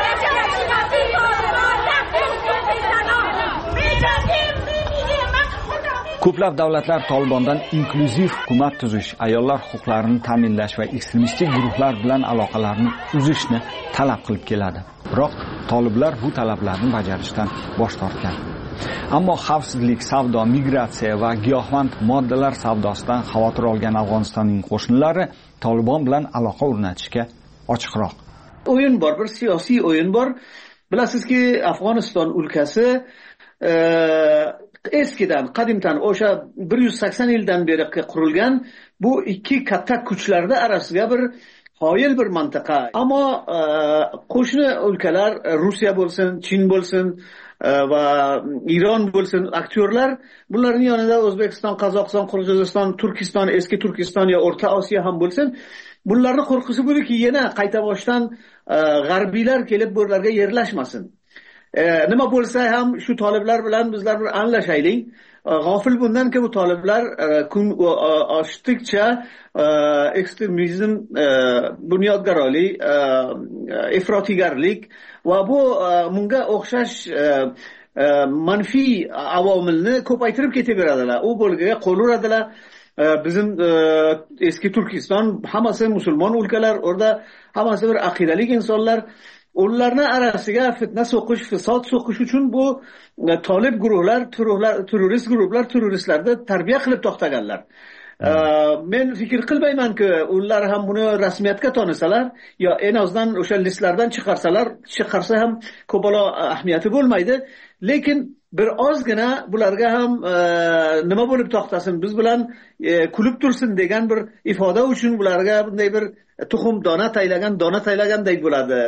Ko'plab davlatlar Tolibondan inklyuziv hukumat tuzish, ayollar huquqlarini ta'minlash va ekstremistik guruhlar bilan aloqalarni uzishni talab qilib keladi. Biroq toliblar bu talablarni bajarishdan bosh tortgan. Ammo xavfsizlik, savdo, migratsiya va giyohvand moddalar savdosidan xavotir olgan Afg'onistonning qo'shinlari Tolibon bilan aloqa o'rnatishga ochiqroq. O'yin bor, bir siyosiy o'yin bor. Bilasizki, Afg'oniston o'lkasi e, eskidan, qadimdan, o'sha bir yuz sakson yildan beri qurilgan bu ikki katta kuchlarda orasida bir qoyil bir mantiqa. Ammo e, qo'shni o'lkalar, Rossiya bo'lsin, Chin bo'lsin va Iron bo'lsin, aktyorlar, bularning yonida O'zbekiston, Qozog'iston, Qirg'iziston, Turkiston, eski Turkiston yo O'rta Osiyo ham bo'lsin, bularning qo'rqusi bo'liki yana qayta boshdan g'arbiylar kelib bularga yerlashmasin. E, nima bo'lsa ham shu toliblar bilan bizlar bir anglashaylik. G'ofil bundanki bu toliblar kun oshtikcha ekstremizm, bunyodgarlik, ifrotgarlik va bu bunga o'xshash manfiy avomilni ko'paytirib ketaveradilar. U bo'lgiga qo'l uradilar. Bizim eski Turkiston hammasi musulmon o'lkalar, orada hammasi bir aqidalik insonlar. Ularni arasiga fitna so'qish, fasod so'qish uchun bu tolib guruhlar, terrorist guruhlar, terroristlarni tarbiya qilib to'xtaganlar. Men fikr qilmaymanki, ular ham buni rasmiyatga tonisalar yo en azdan o'sha listlardan chiqarsalar, chiqarsa ham ko'palo ahamiyati bo'lmaydi. Lekin bir ozgina bularga ham nima bo'lib to'xtasin, biz bilan kulib tursin degan bir ifoda uchun bularga bunday bir tuxum dona taylagan, dona taylagandek bo'ladi.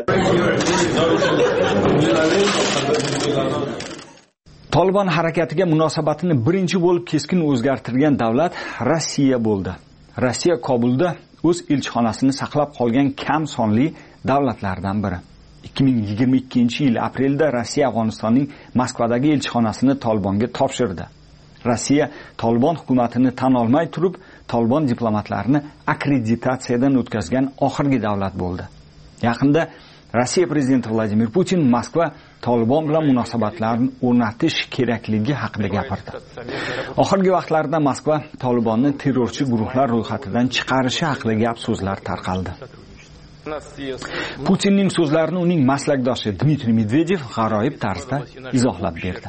Tolibon harakatiga munosabatini birinchi bo'lib keskin o'zgartirgan davlat Rossiya bo'ldi. Rossiya Kobulda o'z elchixonasini saqlab qolgan kam sonli davlatlardan biri. ikki ming yigirma ikkinchi yil aprelda Rossiya Afg'onistonning Moskvadagi elchixonasini Tolibonga topshirdi. Rossiya Tolibon hukumatini tan olmay turib, Tolibon diplomatlarini akkreditatsiyadan o'tkazgan oxirgi davlat bo'ldi. Yaqinda Rossiya prezidenti Vladimir Putin Moskva Tolibon bilan munosabatlarni o'rnatish kerakligi haqida gapirdi. Oxirgi vaqtlarda Moskva Tolibonni terrorchi guruhlar ro'yxatidan chiqarishi haqida gap so'zlar tarqaldi. Putinning so'zlarini uning maslakdoshi Dmitriy Medvedev g'aroyib tarzda izohlab berdi.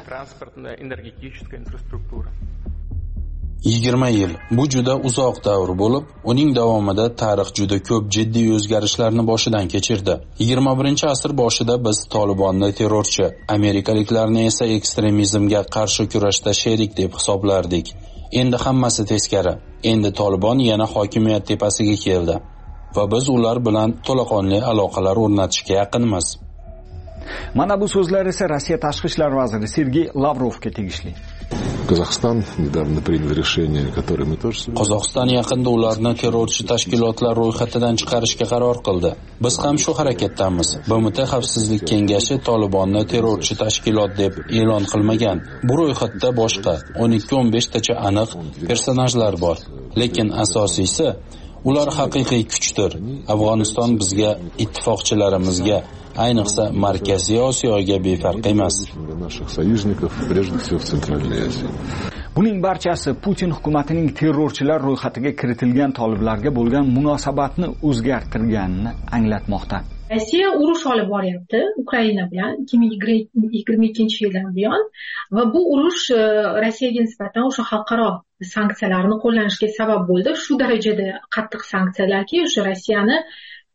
yigirma yil bu juda uzoq davr bo'lib, uning davomida tarix juda ko'p jiddiy o'zgarishlarni boshidan kechirdi. yigirma birinchi asr boshida biz Tolibonni terrorchi, amerikaliklarni esa ekstremizmga qarshi kurashda sherik deb hisoblardik. Endi hammasi teskari. Endi Tolibon yana hokimiyat tepasiga keldi va biz ular bilan to'laqonli aloqalar o'rnatishga yaqinmiz. Mana bu so'zlar esa Rossiya tashqi ishlar vaziri Sergey Lavrovga tegishli. Qozog'iston недавно принял решение, которое мы тоже Qozog'iston yaqinda ularni terrorchi tashkilotlar ro'yxatidan chiqarishga qaror qildi. Biz ham shu harakatdamiz. B M T Xavfsizlik kengashi Tolibonni terrorchi tashkilot deb e'lon qilmagan. Bu ro'yxatda boshqa o'n ikki o'n besh tacha aniq personajlar bor. Lekin asosiysi ular haqiqiy kuchdir. Afg'oniston bizga, ittifoqchilarimizga, ayniqsa Markaziy Osiyoga befarq emas. Buning barchasi Putin hukumatining terrorchilar ro'yxatiga kiritilgan toliblarga bo'lgan munosabatni o'zgartirganini anglatmoqda. Rossiya urush olib boryapti Ukraina bilan ikki ming yigirma ikkinchi yildan buyon va bu urush Rossiyaga nisbatan o'sha xalqaro sanksiyalarni qo'llanishga sabab bo'ldi. Shu darajada qattiq sanksiyalarki, o'sha Rossiyani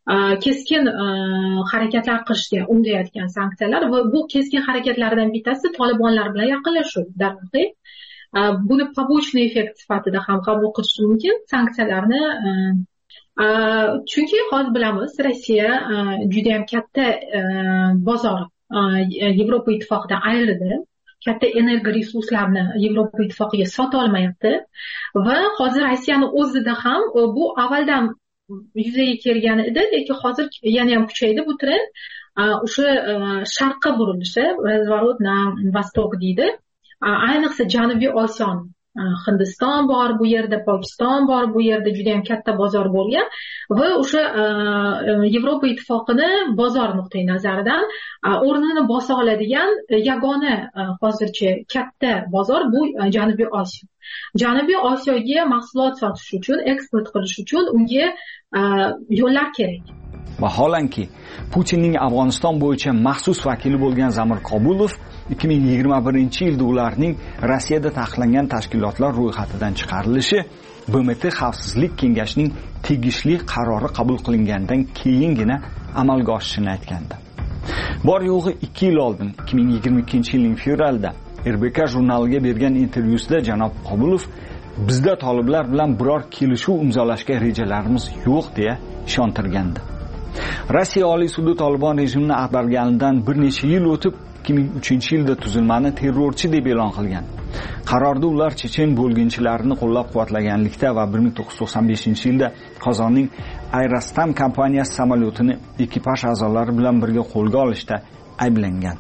keskin harakatlar qilishga undayotgan sanksiyalar va bu keskin harakatlardan bittasi Tolibonlar bilan yaqinlashuv. Darhaqiqat buni побочный effekt sifatida ham qabul qilish mumkin sanksiyalarni. Chunki hozir bilamiz, Rossiya juda ham katta bozor Yevropa ittifoqidan ayrildi. Katta energiya resurslarni Yevropa ittifoqiga sota olmayapti va hozir Rossiyani o'zida ham bu avvaldan yuzaga kelgan edi, lekin hozir yana ham kuchaydi bu trend. O'sha sharqqa burilishi, razворот на восток deydi. Ayniqsa Janubiy Osiyo, Hindiston bor bu yerda, Pokiston bor bu yerda, juda ham katta bozor bo'lgan va o'sha Yevropa ittifoqini bozor nuqtai nazaridan o'rnini bosa oladigan yagona hozircha katta bozor bu Janubiy Osiyo. Janubiy Osiyoga mahsulot sotish uchun, eksport qilish uchun unga yo'llar kerak. Vaholanki Putinning Afg'oniston bo'yicha maxsus vakili bo'lgan Zamir Qobulov ikki ming yigirma birinchi yilda ularning Rossiyada taqiqlangan tashkilotlar ro'yxatidan chiqarilishi B M T Xavfsizlik kengashining tegishli qarori qabul qilingandan keyingina amalga oshishini aytgandi. Bor yo'g'i ikki yil oldin ikki ming yigirma ikkinchi yilning fevralida R B K jurnaliga bergan intervyusida janob Qobulov bizda toliblar bilan biror kelishuv imzolashga rejalarimiz yo'q deya ishontirgandi. Rossiya Oliy sudi Tolibon rejimini ag'darganidan bir necha yil o'tib ikki ming uchinchi yilda tuzilmani terrorchi deb e'lon qilgan. Qarorda ular chechen bo'lginchilarini qo'llab-quvvatlaganlikda va bir ming to'qqiz yuz to'qson beshinchi yilda Qozonning Aerostam kompaniyasi samolyotini ekipaj a'zolari bilan birga qo'lga olishda ayblangan.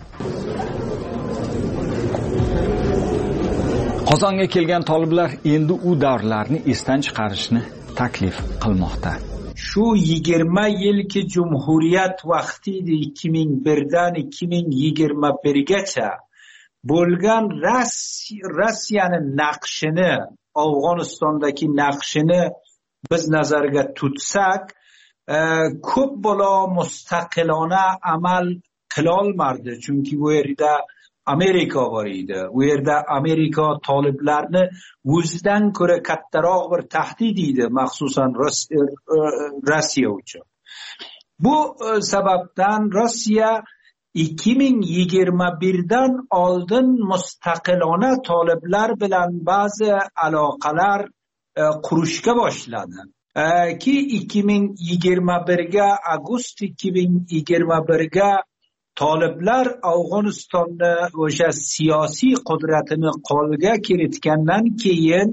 Qozonga kelgan toliblar endi u davrlarni esdan chiqarishni taklif qilmoqda. Shu yigirma yilki Cumhuriyet vaqtida ikki ming birdan ikki ming yigirma birgacha bo'lgan Rossiyaning naqshini, Afg'onistondagi naqshini biz nazarga tutsak, ko'p bo'la mustaqilona amal qila olmadi. Chunki bu yerda Amerika bor edi. U yerda Amerika toliblarni o'zidan ko'ra kattaroq bir tahdid edi, maxsusan Rossiya uchun. Bu sababdan Rossiya ikki ming yigirma birdan oldin mustaqilona toliblar bilan ba'zi aloqalar qurishga boshladi. Ki ikki ming yigirma birga avgust ikki ming yigirma birga toliblar Afg'onistonni o'sha siyosiy qudratini qo'lga kiritgandan keyin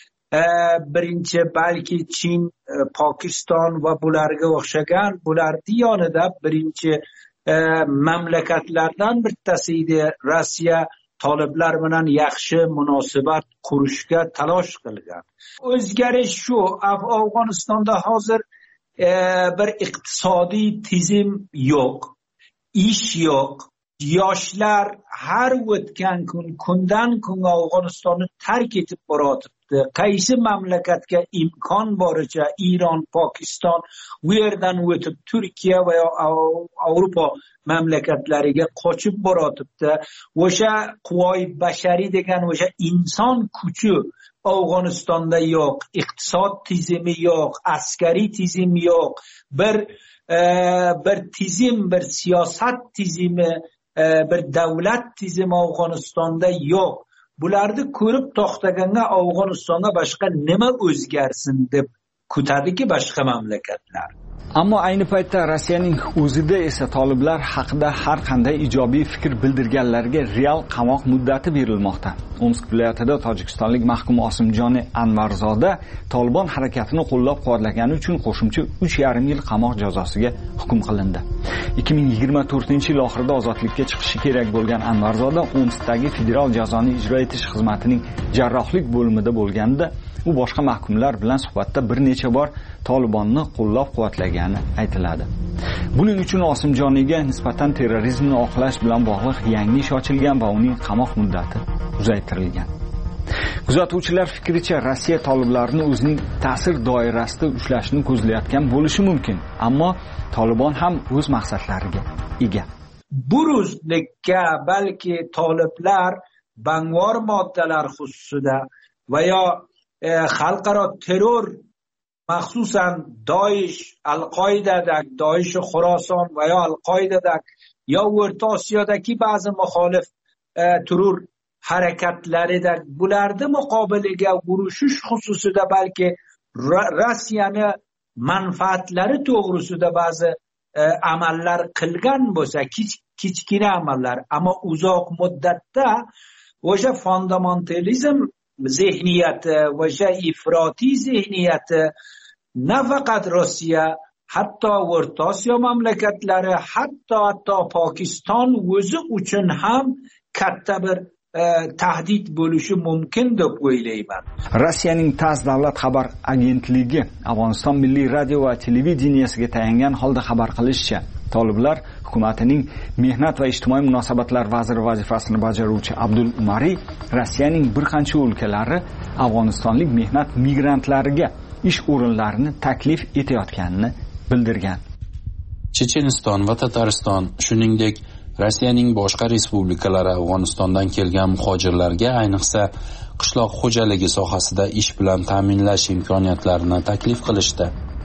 birinchi balki Chin, Pokiston va bularga o'xshagan bularning yonida birinchi mamlakatlardan bittasi edi Rossiya toliblar bilan yaxshi munosabat qurishga talosh qilgan. O'zgarish shu, Afg'onistonda hozir bir iqtisodiy tizim yo'q. Ish yo'q. Yoshlar har o'tgan kun kundan kunga Afg'onistonni tark etib boryapti. Qaysi mamlakatga imkon boricha Iron, Pokiston, u yerdan o'tib Turkiya va Avrupa mamlakatlariga qochib boryapti. O'sha quvvoy bashariy degan o'sha inson kuchi Afg'onistonda yo'q, iqtisod tizimi yo'q, askariy tizim yo'q. Bir bir tizim, bir siyosat tizimi, bir davlat tizimi Afg'onistonda yo'q. Bularni ko'rib to'xtaganda Afg'onistonga boshqa nima o'zgarsin deb kutadiki boshqa mamlakatlar. Ammo ayni paytda Rossiyaning o'zida esa toliblar haqida har qanday ijobiy fikr bildirganlarga real qamoq muddati berilmoqda. Omsk viloyatida tojikistonlik mahkum Osimjon Anvarzoda Tolibon harakatini qo'llab-quvvatlagani uchun qo'shimcha uch yarim yil qamoq jazosiga hukm qilindi. ikki ming yigirma to'rtinchi yil oxirida ozodlikka chiqishi kerak bo'lgan Anvarzoda Omskdagi federal jazoni ijro etish xizmatining jarrohlik bo'limida bo'lganda u boshqa mahkumlar bilan suhbatda bir necha bor Tolibonni qo'llab-quvvatlagani aytiladi. Buning uchun Osimjoniga nisbatan terrorizmni oqlash bilan bog'liq yangi ish ochilgan va uning qamoq muddati uzaytirilgan. Kuzatuvchilar fikricha Rossiya toliblarni o'zining ta'sir doirasida ushlashni ko'zlayotgan bo'lishi mumkin, ammo Tolibon ham o'z maqsadlariga ega. Buruzlikka balki toliblar bangvor moddalar xususida va yo xalqaro terror maxsusan Doish, Al-Qoidadak, Doish Xorason va yo Al-Qoidadak yo O'rta Osiyodagi ba'zi muxolif e, terror harakatlarida bularni muqobiliga urushish xususida balki Rossiyani manfaatlari to'g'risida ba'zi e, amallar qilgan bo'lsa, kichkina amallar, ammo uzoq muddatda o'sha fundamentalizm zehniyati, o'sha ifrotiy zehniyati nafaqat Rossiya, hatto O'rta Osiyo mamlakatlari, hatto hatto Pokiston o'zi uchun ham katta bir e, tahdid bo'lishi mumkin deb o'ylayman. Rossiyaning TASS davlat xabar agentligi Afg'oniston milliy radio va televideniyasiga tayangan holda xabar qilishicha, toliblar hukumatining mehnat va ijtimoiy munosabatlar vaziri vazifasini bajaruvchi Abdul Umari Rossiyaning bir qancha o'lkalari afg'onistonlik mehnat migrantlariga ish o'rinlarini taklif etayotganini bildirgan. Checheniston va Tatariston, shuningdek Rossiyaning boshqa respublikalari Afg'onistondan kelgan muhojirlarga ayniqsa qishloq xo'jaligi sohasida ish bilan ta'minlash imkoniyatlarini taklif qilishdi.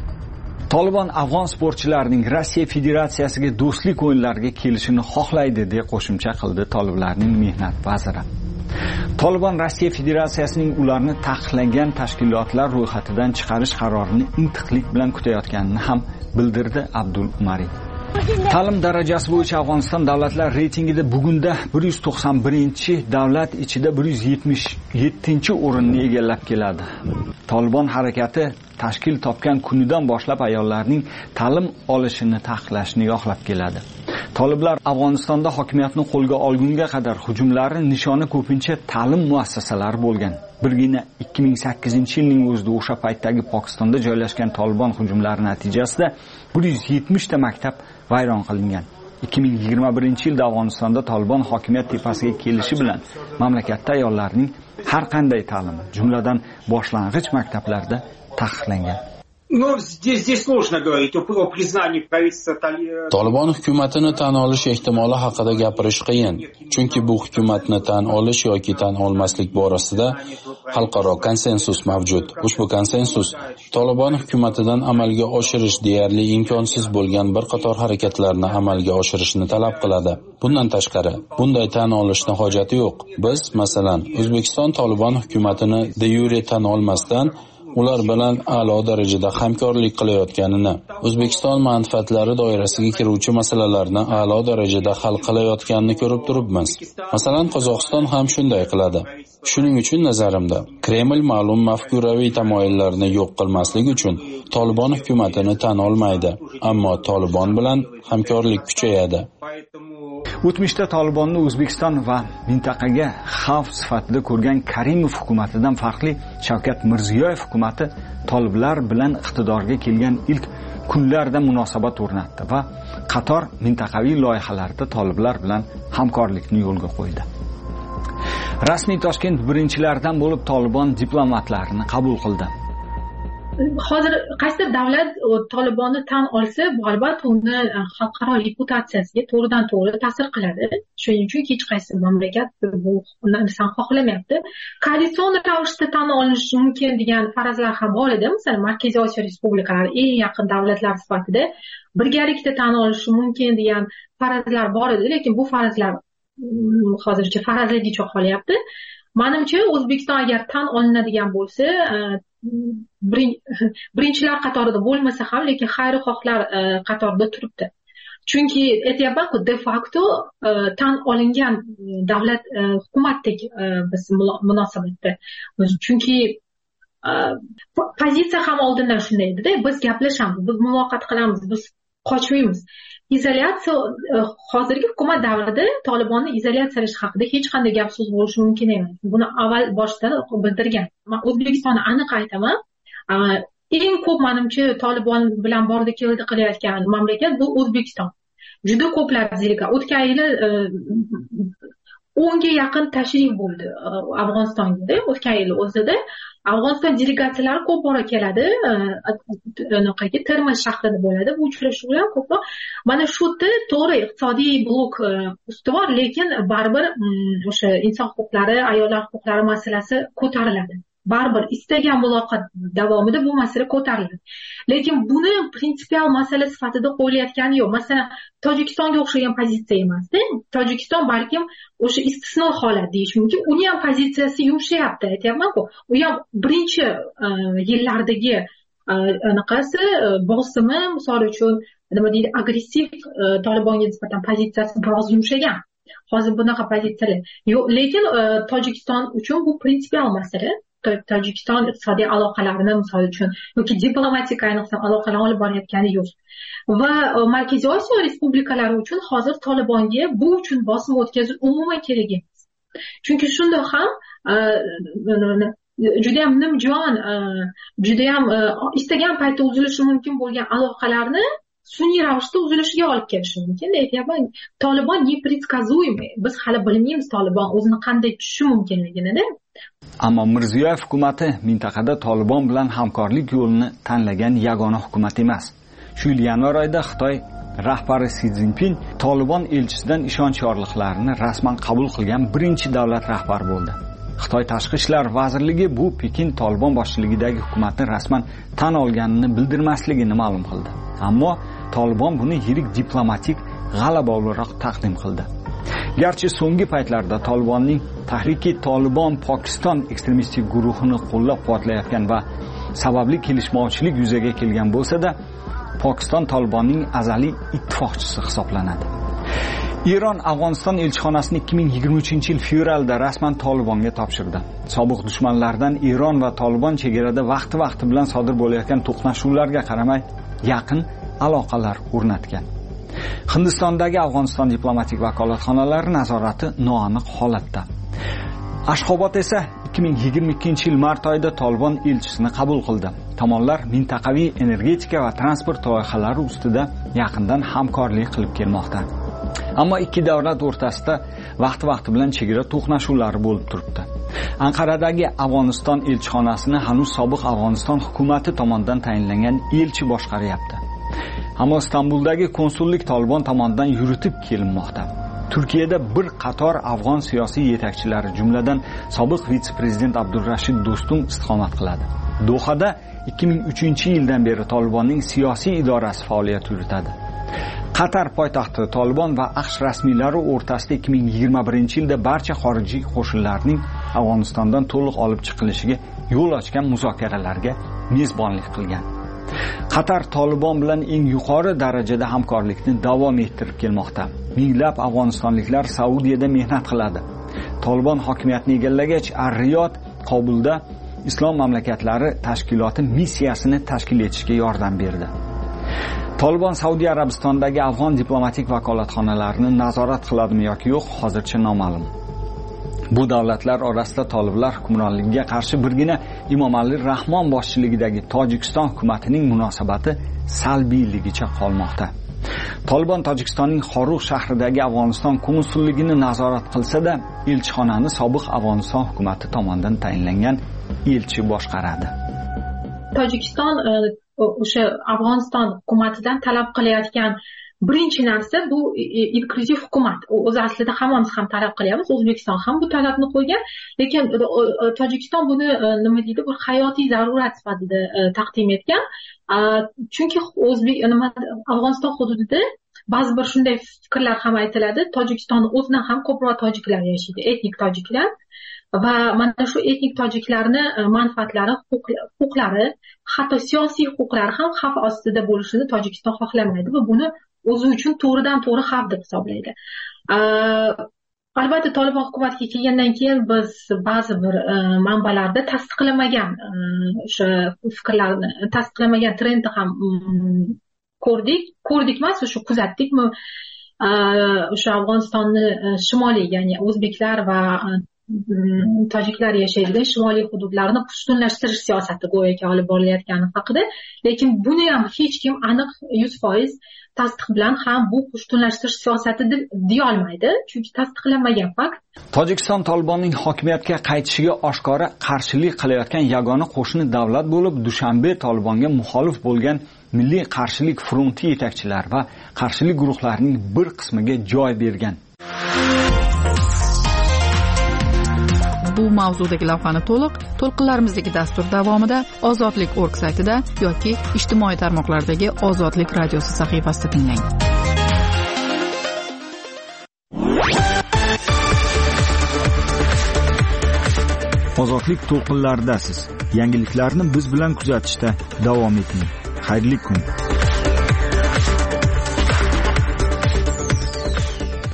Tolibon afg'on sportchilarining Rossiya Federatsiyasiga do'stlik o'yinlariga kelishini xohlaydi deb qo'shimcha qildi toliblarning mehnat vaziri. Tolibon Rossiya Federatsiyasining ularni taqiqlangan tashkilotlar ro'yxatidan chiqarish qarorini intiqlik bilan kutayotganini ham bildirdi Abdul Umari. Ta'lim darajasi bo'yicha Afg'oniston davlatlar reytingida bugunda bir yuz to'qson birinchi davlat ichida bir yuz yetmish yettinchi o'rinni egallab keladi. Tolibon harakati tashkil topgan kunidan boshlab ayollarning ta'lim olishini taqiqlashni yoqlab keladi. Toliblar Afg'onistonda hokimiyatni qo'lga olgunga qadar hujumlari nishoni ko'pincha ta'lim muassasalari bo'lgan. Birgina ikki ming sakkizinchi yilning o'zida o'sha paytdagi Pokistonda joylashgan Tolibon hujumlari natijasida bir yuz yetmish ta maktab vayron qilingan. ikki ming yigirma birinchi yilda Afg'onistonda Tolibon hokimiyat tepasiga kelishi bilan mamlakatda ayollarning har qanday ta'limi, jumladan boshlang'ich maktablarda taqiqlangan. Но здесь, здесь сложно говорить о, о признании правительства Талибана. Tolibon hukumatini tan olish ehtimoli haqida gapirish qiyin, chunki bu hukumatni tan olish yoki tan olmaslik borasida xalqaro konsensus mavjud. Ushbu konsensus Tolibon hukumatidan amalga oshirish deyarli imkonsiz bo'lgan bir qator harakatlarni amalga oshirishni talab qiladi. Bundan tashqari, bunday tan olishning hojati yo'q. Biz, masalan, O'zbekiston Tolibon hukumatini de yure tan olmasdan ular bilan a'lo darajada hamkorlik qilayotganini, O'zbekiston manfaatlari doirasiga kiruvchi masalalarni a'lo darajada hal qilayotganini ko'rib turibmiz. Masalan, Qozog'iston ham shunday qiladi. Shuning uchun nazarimda, Kreml ma'lum mafkuraviy tamoyillarni yo'q qilmaslik uchun Tolibon hukumatini tan olmaydi, ammo Tolibon bilan hamkorlik kuchayadi. O'tmishda Tolibonni O'zbekiston va mintaqaga xavf sifatida ko'rgan Karimov hukumatidan farqli Shavkat Mirziyoyev hukumati toliblar bilan iqtidorga kelgan ilk kunlarda munosabat o'rnatdi va qator mintaqaviy loyihalarda toliblar bilan hamkorlikni yo'lga qo'ydi. Rasmiy Toshkent birinchilaridan bo'lib Tolibon diplomatlarini qabul qildi. Hozir qaysi davlat Tolibonni tan olsa, bu albatta uni xalqaro reputatsiyasiga to'g'ridan to'g'ri ta'sir qiladi. Shuning uchun hech qaysi mamlakat bu narsani xohlamayapti. Koalitsion ravishda tan olinishi mumkin degan farazlar ham bor edi. Masalan, Markaziy Osiyo respublikalari eng yaqin davlatlar sifatida birgalikda tan olishi mumkin degan farazlar bor edi, lekin bu farazlar hozircha farazligicha qolyapti. Menimcha, O'zbekiston agar tan olinadigan bo'lsa, birinchilar qatorida bo'lmasa ham, lekin xayrixohlar qatorida turibdi. Chunki aytyapman-ku, de facto tan olingan davlat hukumatdek biz munosabatda. Chunki pozitsiya ham oldindan shunday edi-da, biz gaplashamiz, biz muloqot qilamiz, biz qochmaymiz. Izolyatsiya hozirgi hukumat davrida Tolibonni izolyatsiyalash haqida hech qanday gap so'z bo'lishi mumkin emas. Buni avval boshdan bildirgan. Men O'zbekistonni aniq aytaman, eng ko'p menimcha Tolibon bilan bordi keldi qilayotgan mamlakat bu O'zbekiston. Juda ko'plab delegatsiya o'tgan yili o'nga yaqin tashrif bo'ldi Afg'onistonga. O'tgan yil o'zida Afg'oniston delegatsiyalari ko'p bora keladi, anaqaga Termiz shahrida bo'ladi. Bu uchrashuvlar ko'proq mana shu to'g'ri iqtisodiy blok ustuvor, lekin baribir o'sha inson huquqlari, ayollar huquqlari masalasi ko'tariladi. baribir istagan muloqot davomida bu masala ko'tariladi. Lekin buni prinsipial masala sifatida qo'yilayotgani yo'q. Masalan, Tojikistonga o'xshagan pozitsiya emasda. Tojikiston balkim o'sha istisno holat deyish mumkin. Uni ham pozitsiyasi yumshayapti, aytyapman-ku. U ham birinchi yillardagi anaqasi bosimi, misol uchun nima deydi, agressiv Tolibonga nisbatan pozitsiyasi biroz yumshagan. Hozir bunaqa pozitsiyalar yo'q, lekin Tojikiston uchun bu prinsipial masala. Tojikiston iqtisodiy aloqalarini misol uchun yoki diplomatik ayniqsa aloqalarni olib borayotgani yo'q. Va Markaziy Osiyo respublikalari uchun hozir Tolibonga bu uchun bosim o'tkazish umuman kerak emas. Chunki shunda ham juda ham nimjon, juda ham istagan paytda uzilishi mumkin bo'lgan aloqalarni sun'iy ravishda uzilishiga olib kelishi mumkin. Aytyapman, Tolibon непредсказуемый. Biz hali bilmaymiz Tolibon o'zini qanday tushishi mumkinligini. Ammo Mirziyoyev hukumati mintaqada Tolibon bilan hamkorlik yo'lini tanlagan yagona hukumat emas. Shu yil yanvar oyida Xitoy rahbari Si Szinpin Tolibon elchisidan ishonch yorliqlarini rasman qabul qilgan birinchi davlat rahbari bo'ldi. Xitoy Tashqi ishlar vazirligi bu Pekin Tolibon boshchiligidagi hukumatni rasman tan olganini bildirmasligini ma'lum qildi. Ammo Tolibon buni yirik diplomatik g'alaba o'laroq taqdim qildi. Garchi so'nggi paytlarda Tolibonning Tahriki Tolibon Pokiston ekstremistik guruhini qo'llab-quvvatlayotgan va sababli kelishmovchilik yuzaga kelgan bo'lsa-da, Pokiston Tolibonning azaliy ittifoqchisi hisoblanadi. Eron Afg'oniston elchixonasini ikki ming yigirma uchinchi yil fevralda rasman Tolibonga topshirdi. Sobiq dushmanlardan Eron va Tolibon chegarada vaqti-vaqti bilan sodir bo'layotgan to'qnashuvlarga qaramay yaqin aloqalar o'rnatgan. Hindistondagi Afg'oniston diplomatik vakolatxonalari nazorati noaniq holatda. Ashxobod esa ikki ming yigirma ikkinchi yil mart oyida Tolibon elchisini qabul qildi. Tomonlar mintaqaviy energetika va transport loyihalari ustida yaqindan hamkorlik qilib kelmoqda. Ammo ikki davlat o'rtasida vaqti-vaqti bilan chegara to'qnashuvlari bo'lib turibdi. Anqaradagi Afg'oniston elchixonasini hanuz sobiq Afg'oniston hukumati tomonidan tayinlangan elchi boshqaryapti. Ammo Istanbuldagi konsullik Tolibon tomonidan yuritib kelinmoqda. Turkiyada bir qator afg'on siyosiy yetakchilari, jumladan sobiq vitse-prezident Abdurrashid Do'stum istiqomat qiladi. Dohada ikki ming uchinchi yildan beri Tolibonning siyosiy idorasi faoliyat yuritadi. Qatar poytaxti Tolibon va AQSh rasmiylari o'rtasida ikki ming yigirma birinchi yilda barcha xorijiy qo'shinlarning Afg'onistondan to'liq olib chiqilishiga yo'l ochgan muzokaralarga mezbonlik qilgan. Qatar Tolibon bilan eng yuqori darajada hamkorlikni davom ettirib kelmoqda. Minglab afg'onistonliklar Saudiyada mehnat qiladi. Tolibon hokimiyatni egallagach, Ar-Riyod Kobulda Islom mamlakatlari tashkiloti missiyasini tashkil etishga yordam berdi. Tolibon Saudiya Arabistonidagi afg'on diplomatik vakolatxonalarini nazorat qiladimi yoki yo'q, hozircha noma'lum. Bu davlatlar orasida toliblar hukmronligiga qarshi birgina Imomali Rahmon boshchiligidagi Tojikiston hukumatining munosabati salbiyligicha qolmoqda. Tolibon Tojikistonning Xorug shahridagi Afg'oniston konsulligini nazorat qilsa-da, elchixonani sobiq Afg'oniston hukumati tomonidan tayinlangan elchi boshqaradi. Tojikiston o'sha Afg'oniston hukumatidan talab qilayotgan birinchi narsa bu inklyuziv hukumat. O'zi aslida hammamiz ham talab qilyapmiz, O'zbekiston ham bu talabni qo'ygan, lekin Tojikiston buni nima deydi, bir hayotiy zarurat sifatida taqdim etgan. Chunki O'zbek nima Afg'oniston hududida ba'zi bir shunday fikrlar ham aytiladi. Tojikistonning o'zidan ham ko'proq tojiklar yashaydi, etnik tojiklar. Va mana shu etnik tojiklarni manfaatlari, huquqlari, hatto siyosiy huquqlari ham xavf ostida bo'lishini Tojikiston xohlamaydi va buni o'zi uchun to'g'ridan to'g'ri xavf deb hisoblaydi. Albatta, Tolibon hukumatiga kelgandan keyin biz ba'zi bir manbalarda tasdiqlamagan o'sha fikrlarni, tasdiqlamagan trendni ham ko'rdik. Ko'rdik emas, o'sha kuzatdikmi? O'sha Afg'onistonni shimoliy, ya'ni o'zbeklar va tojiklar yashaydigan shimoliy hududlarni pushtunlashtirish siyosati go'yoki olib borilayotgani haqida, lekin buni ham hech kim aniq yuz foiz tasdiq bilan ham bu pushtunlashtirish siyosati deb deya olmaydi, chunki tasdiqlanmagan fakt. Tojikiston Tolibonning hokimiyatga qaytishiga oshkora qarshilik qilayotgan yagona qo'shni davlat bo'lib, Dushanbe Tolibonga muxolif bo'lgan Milliy qarshilik fronti yetakchilari va qarshilik guruhlarining bir qismiga joy bergan. bu mavzudagi lavhani to'liq to'lqinlarimizdagi dastur davomida Ozodlik nokta org saytida yoki ijtimoiy tarmoqlardagi Ozodlik radiosi sahifasida tinglang. Ozodlik to'lqinlaridasiz. Yangiliklarni biz bilan kuzatishda davom eting. Xayrli kun.